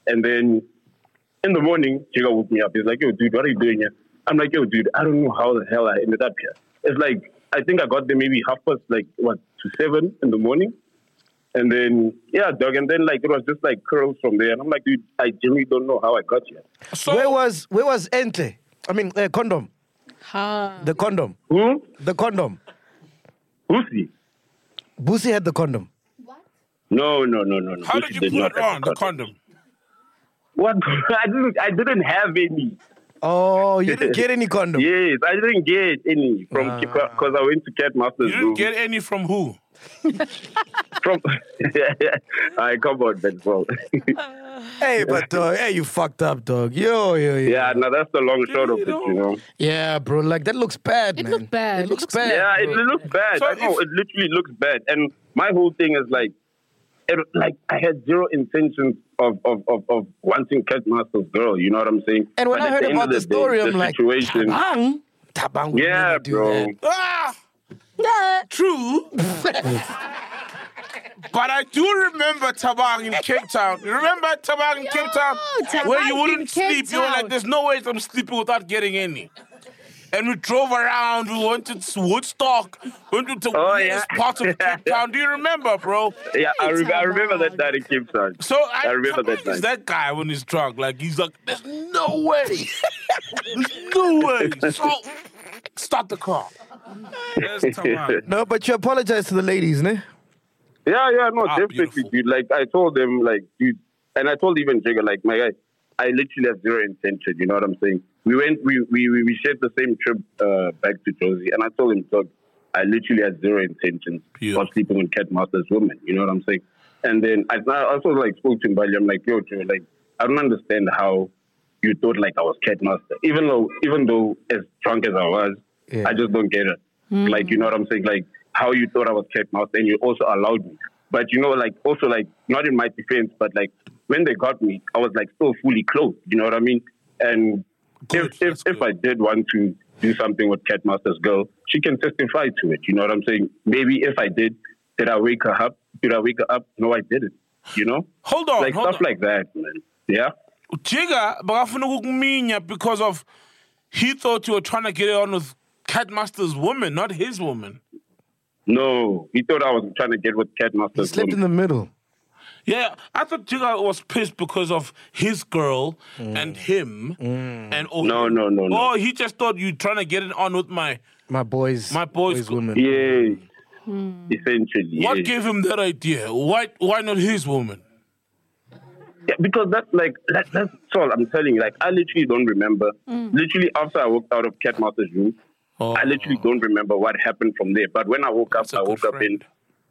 And then in the morning, Jigga woke me up. He's like, yo, dude, what are you doing here? I'm like, yo, dude, I don't know how the hell I ended up here. It's like, I think I got there maybe 7 in the morning. And then, yeah, dog. And then, like, it was just like curls from there. And I'm like, dude, I genuinely don't know how I got here. So, where was Ente? I mean, condom. The condom. Who? The condom. Boosie. Boosie had the condom. No. How did you put it on, the condom? What? I didn't have any. Oh, you didn't get any condom? Yes, I didn't get any from because I went to Cat Masters. You didn't get any from who? From I come on, Ben. Well. Hey, but hey, you fucked up, dog. Yo. Yeah, no, that's the long short of it, you know. Yeah, bro, like that looks bad, man. It looks bad. It looks bad. Yeah, it looks bad. So I know, it literally looks bad. And my whole thing is like, I had zero intentions of wanting Cat Master's girl. You know what I'm saying? And when but I heard about the story, I'm like, situation, Tabang would yeah, never do bro. that. True. But I do remember Tabang in Cape Town. You remember Tabang in Cape Town? Where you wouldn't sleep. You were like, there's no way I'm sleeping without getting any. And we drove around. We went to Woodstock. Went to various parts of Cape Town. Do you remember, bro? Yeah, I remember that night in Cape Town. So I remember that night. He's that guy when he's drunk. Like, he's like, there's no way. There's no way. So, start the car. No, but you apologize to the ladies, ne? Yeah, no, definitely, dude. Like, I told them, like, dude, and I told even Jigga, like, my guy, I literally have zero intention, you know what I'm saying? We shared the same trip back to Josie, and I told him, dog, I literally had zero intentions of sleeping with Cat Master's woman, you know what I'm saying? And then I also, like, spoke to him, but I'm like, yo, Joe, like, I don't understand how you thought, like, I was Cat Master. Even though as drunk as I was, I just don't get it. Like, you know what I'm saying? Like, how you thought I was Cat Master, and you also allowed me. But, you know, like, also, like, not in my defense, but, like, when they got me, I was, like, still fully clothed. You know what I mean? And if I did want to do something with Cat Master's girl, she can testify to it. You know what I'm saying? Maybe if I did I wake her up? Did I wake her up? No, I didn't. You know? Hold on. Stuff like that, man. Yeah? Jigga, because of he thought you were trying to get it on with Cat Master's woman, not his woman. No, he thought I was trying to get with Cat Master's woman. He slept in the middle. Yeah, I thought Jigga was pissed because of his girl and him. And No. Oh, he just thought you trying to get it on with my boy's woman. Yeah, essentially. What gave him that idea? Why not his woman? Yeah, because that's all I'm telling you. Like, I literally don't remember. Literally, after I walked out of Cat Master's room, I literally don't remember what happened from there. But when I woke up, I woke up in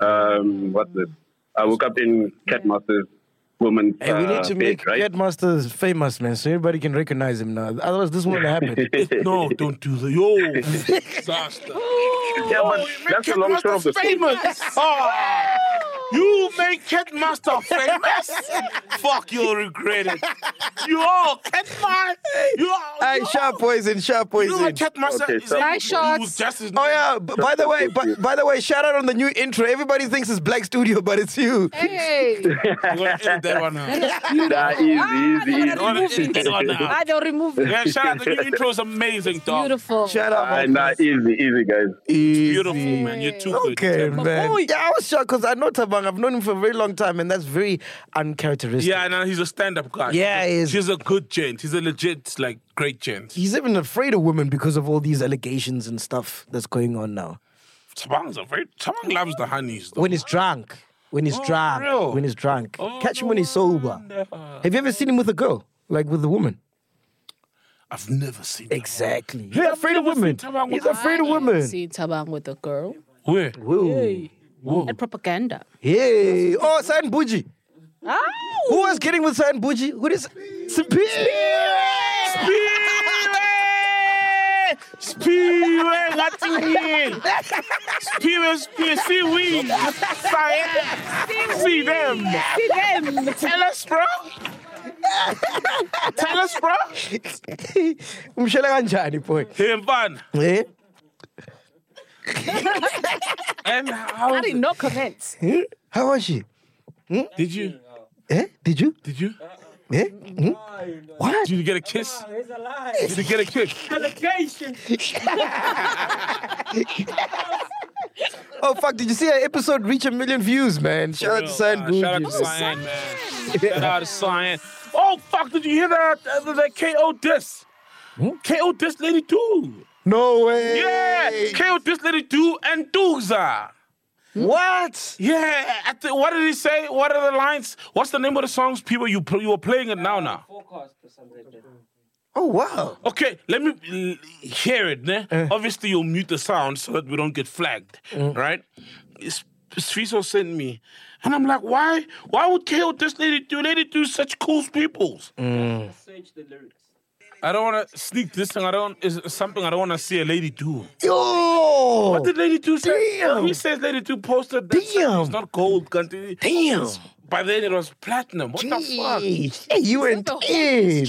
I woke up in Cat Master's woman's Hey, we need to make bed, right? Cat Masters famous, man, so everybody can recognize him now. Otherwise, this won't happen. No, don't do that. Yo, disaster. Yeah, but that's the long short of the famous. You make Cat Master famous? Fuck, you'll regret it. You all Cat Master. Hey, sharp poison. You know what Cat Master is? Nice shots. Oh yeah. By the way, shout out on the new intro. Everybody thinks it's Black Studio, but it's you. Hey. I'm gonna edit that one out. I don't remove it. Yeah, shout out. The new intro is amazing, dog. Beautiful. Shout out. Easy, guys. Beautiful, man. You're too good. Okay, man. Yeah, I was shocked because I know Tabang. I've known him for a very long time, and that's very uncharacteristic. Yeah, no, he's a stand-up guy. Yeah, he is. He's a good gent. He's a legit, like, great gent. He's even afraid of women because of all these allegations and stuff that's going on now. Tabang loves the honeys, though. When he's drunk. When he's drunk. real? When he's drunk. Catch him when he's sober. Have you ever seen him with a girl? Like with a woman? I've never seen Exactly. He's afraid of women. He's afraid of women. See Tabang with a girl. Where? Whoa. At propaganda. Hey. Oh, Sayan Buji. Oh. Who was getting with Sayan Buji? Who is Spirit? Seaweed. See them. Tell us, bro. Umshela kanjani boy? Hey, Mfana. Eh? And I did not comment. How was she? Did you? Eh? Did you? Did you? Eh? What? Did you get a kiss? Did you get a kiss? Delegation. Oh fuck! Did you see our episode reach 1 million views, man? Shout out to Cyan Goon. Shout out to Cyan, man. Shout out to Cyan. Oh fuck! Did you hear that KO diss? KO diss Lady 2. No way. Yeah, KO diss Lady 2 and Duza. What? Yeah. What did he say? What are the lines? What's the name of the songs? People, you were playing it now. Forecast or something like that. Oh wow. Okay, let me hear it. Ne? Obviously, you'll mute the sound so that we don't get flagged, right? Sfiso sent me, and I'm like, why would KO diss Lady 2? Lady 2 is such cool peoples. Search the lyrics. I don't want to sneak this thing. It's something I don't want to see a lady do. Yo! What did Lady 2 say? Damn! He says Lady 2 posted that it's not gold. Damn! By then it was platinum. What the fuck? Hey, you went in.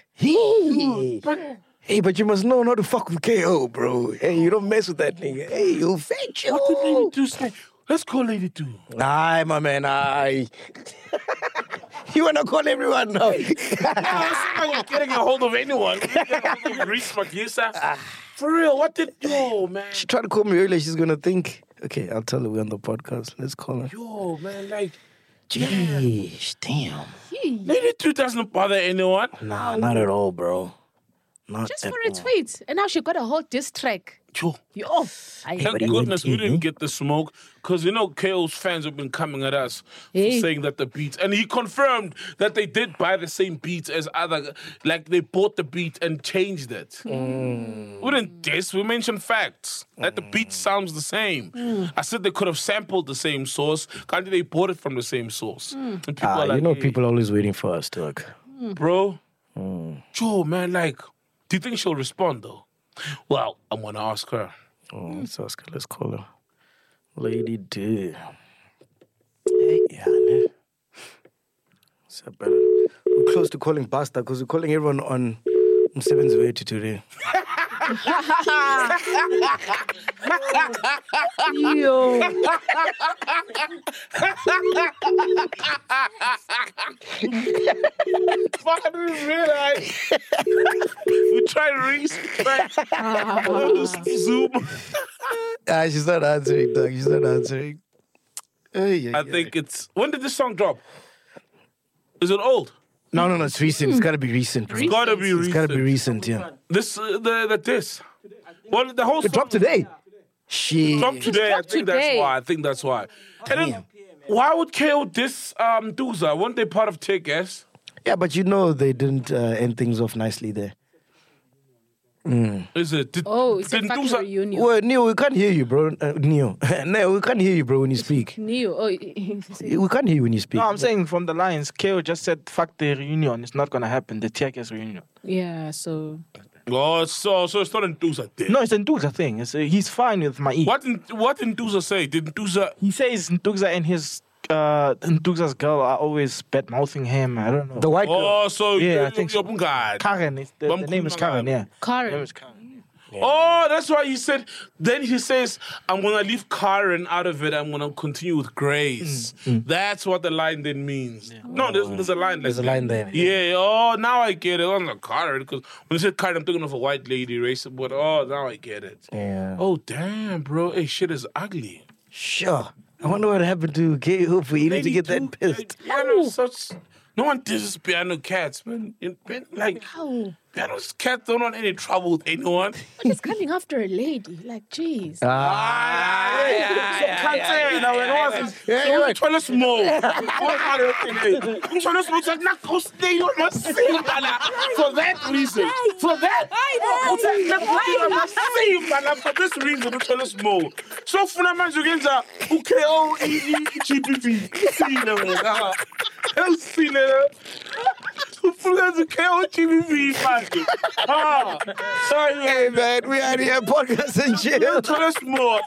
Hey, but you must know not to fuck with KO, bro. Hey, you don't mess with that nigga. Hey, you'll fetch you. What did Lady 2 say? Let's call Lady 2. Aye, my man, aye. You wanna call everyone now? I'm not getting a hold of anyone. Reese Magisa. For real, what did... Yo, man. She tried to call me earlier. She's gonna think... Okay, I'll tell her we're on the podcast. Let's call her. Yo, man, like... Jeez, damn. Lady 2 doesn't bother anyone. Nah, not at all, bro. Not Just at for a tweet. And now she got a whole diss track. Yo. Thank but it goodness we went in, didn't get the smoke, because you know KO's fans have been coming at us for saying that the beats, and he confirmed that they did buy the same beats as other, like they bought the beat and changed it. We didn't diss, we mentioned facts that the beat sounds the same. I said they could have sampled the same source, can't they bought it from the same source? And people are like, you know, hey, people are always waiting for us, dog. bro, Joe, man, like, do you think she'll respond though? Well, I'm gonna ask her. Let's ask her. Let's call her. Lady D. Hey, yeah, man. So better. We're close to calling Basta because we're calling everyone on Seven's way to today. Yo. Fuck, I didn't realize. We tried to reach Zoom. She's not answering, dog. She's not answering. I think it's... When did this song drop? Is it old? No, it's recent. It's got to be recent, bro. It's gotta be recent. It's got to be recent, yeah. This, this. Well, the whole It dropped today. Shit. Dropped today. I think that's why. And then, why would KO diss Duza? Weren't they part of TKS? Yeah, but you know they didn't end things off nicely there. Is it? It's a factory reunion. Well, Neo, we can't hear you, bro. Neo. No, we can't hear you, bro, when you speak. Neo. We can't hear you when you speak. No, I'm saying from the lines, KO just said, fuck the reunion. It's not going to happen, the TKS reunion. Yeah, so... Oh, so it's not Nduza thing. No, it's a Nduza thing. He's fine with my E. What did Nduza say? Did Nduza... He says Nduza and his... Nduza's girl are always bad-mouthing him. I don't know. The white girl. Oh, so yeah, I think so. Karen. Karen. The name is Karen, yeah. Karen. The name is Karen. Yeah. Oh, that's why he said, then he says, I'm going to leave Karen out of it. I'm going to continue with Grace. That's what the line then means. Yeah. No, there's a line. There's a line there. Yeah, oh, now I get it. I'm like, Karen, because when I said Karen, I'm thinking of a white lady race, but oh, now I get it. Yeah. Oh, damn, bro. Hey, shit is ugly. Sure. I wonder what happened to KO for you need to get that pissed. No one disses piano cats, man. Like, piano cats don't want any trouble with anyone. But he's coming after a lady. Like, jeez. For that reason. For that. For this reason, tell us more. So, fundamental against UKO, GPV. Hey man, we out here podcast and chill. Tell us more.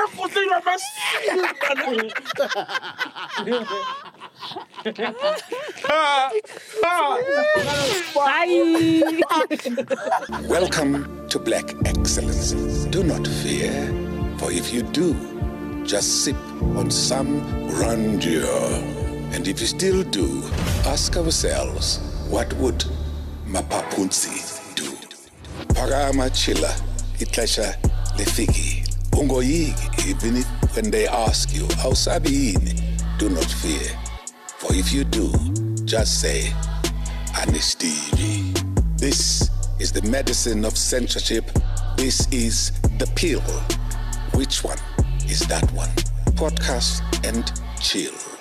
Welcome to Black Excellence. Do not fear, for if you do, just sip on some grandeur. And if you still do, ask ourselves, what would Mapapunzi do? Phakama chila, ixesha lifiki. Ungoyiki, even if when they ask you, awusabi yini? Do not fear. For if you do, just say, Anistivi. This is the medicine of censorship. This is the pill. Which one is that one? Podcast and chill.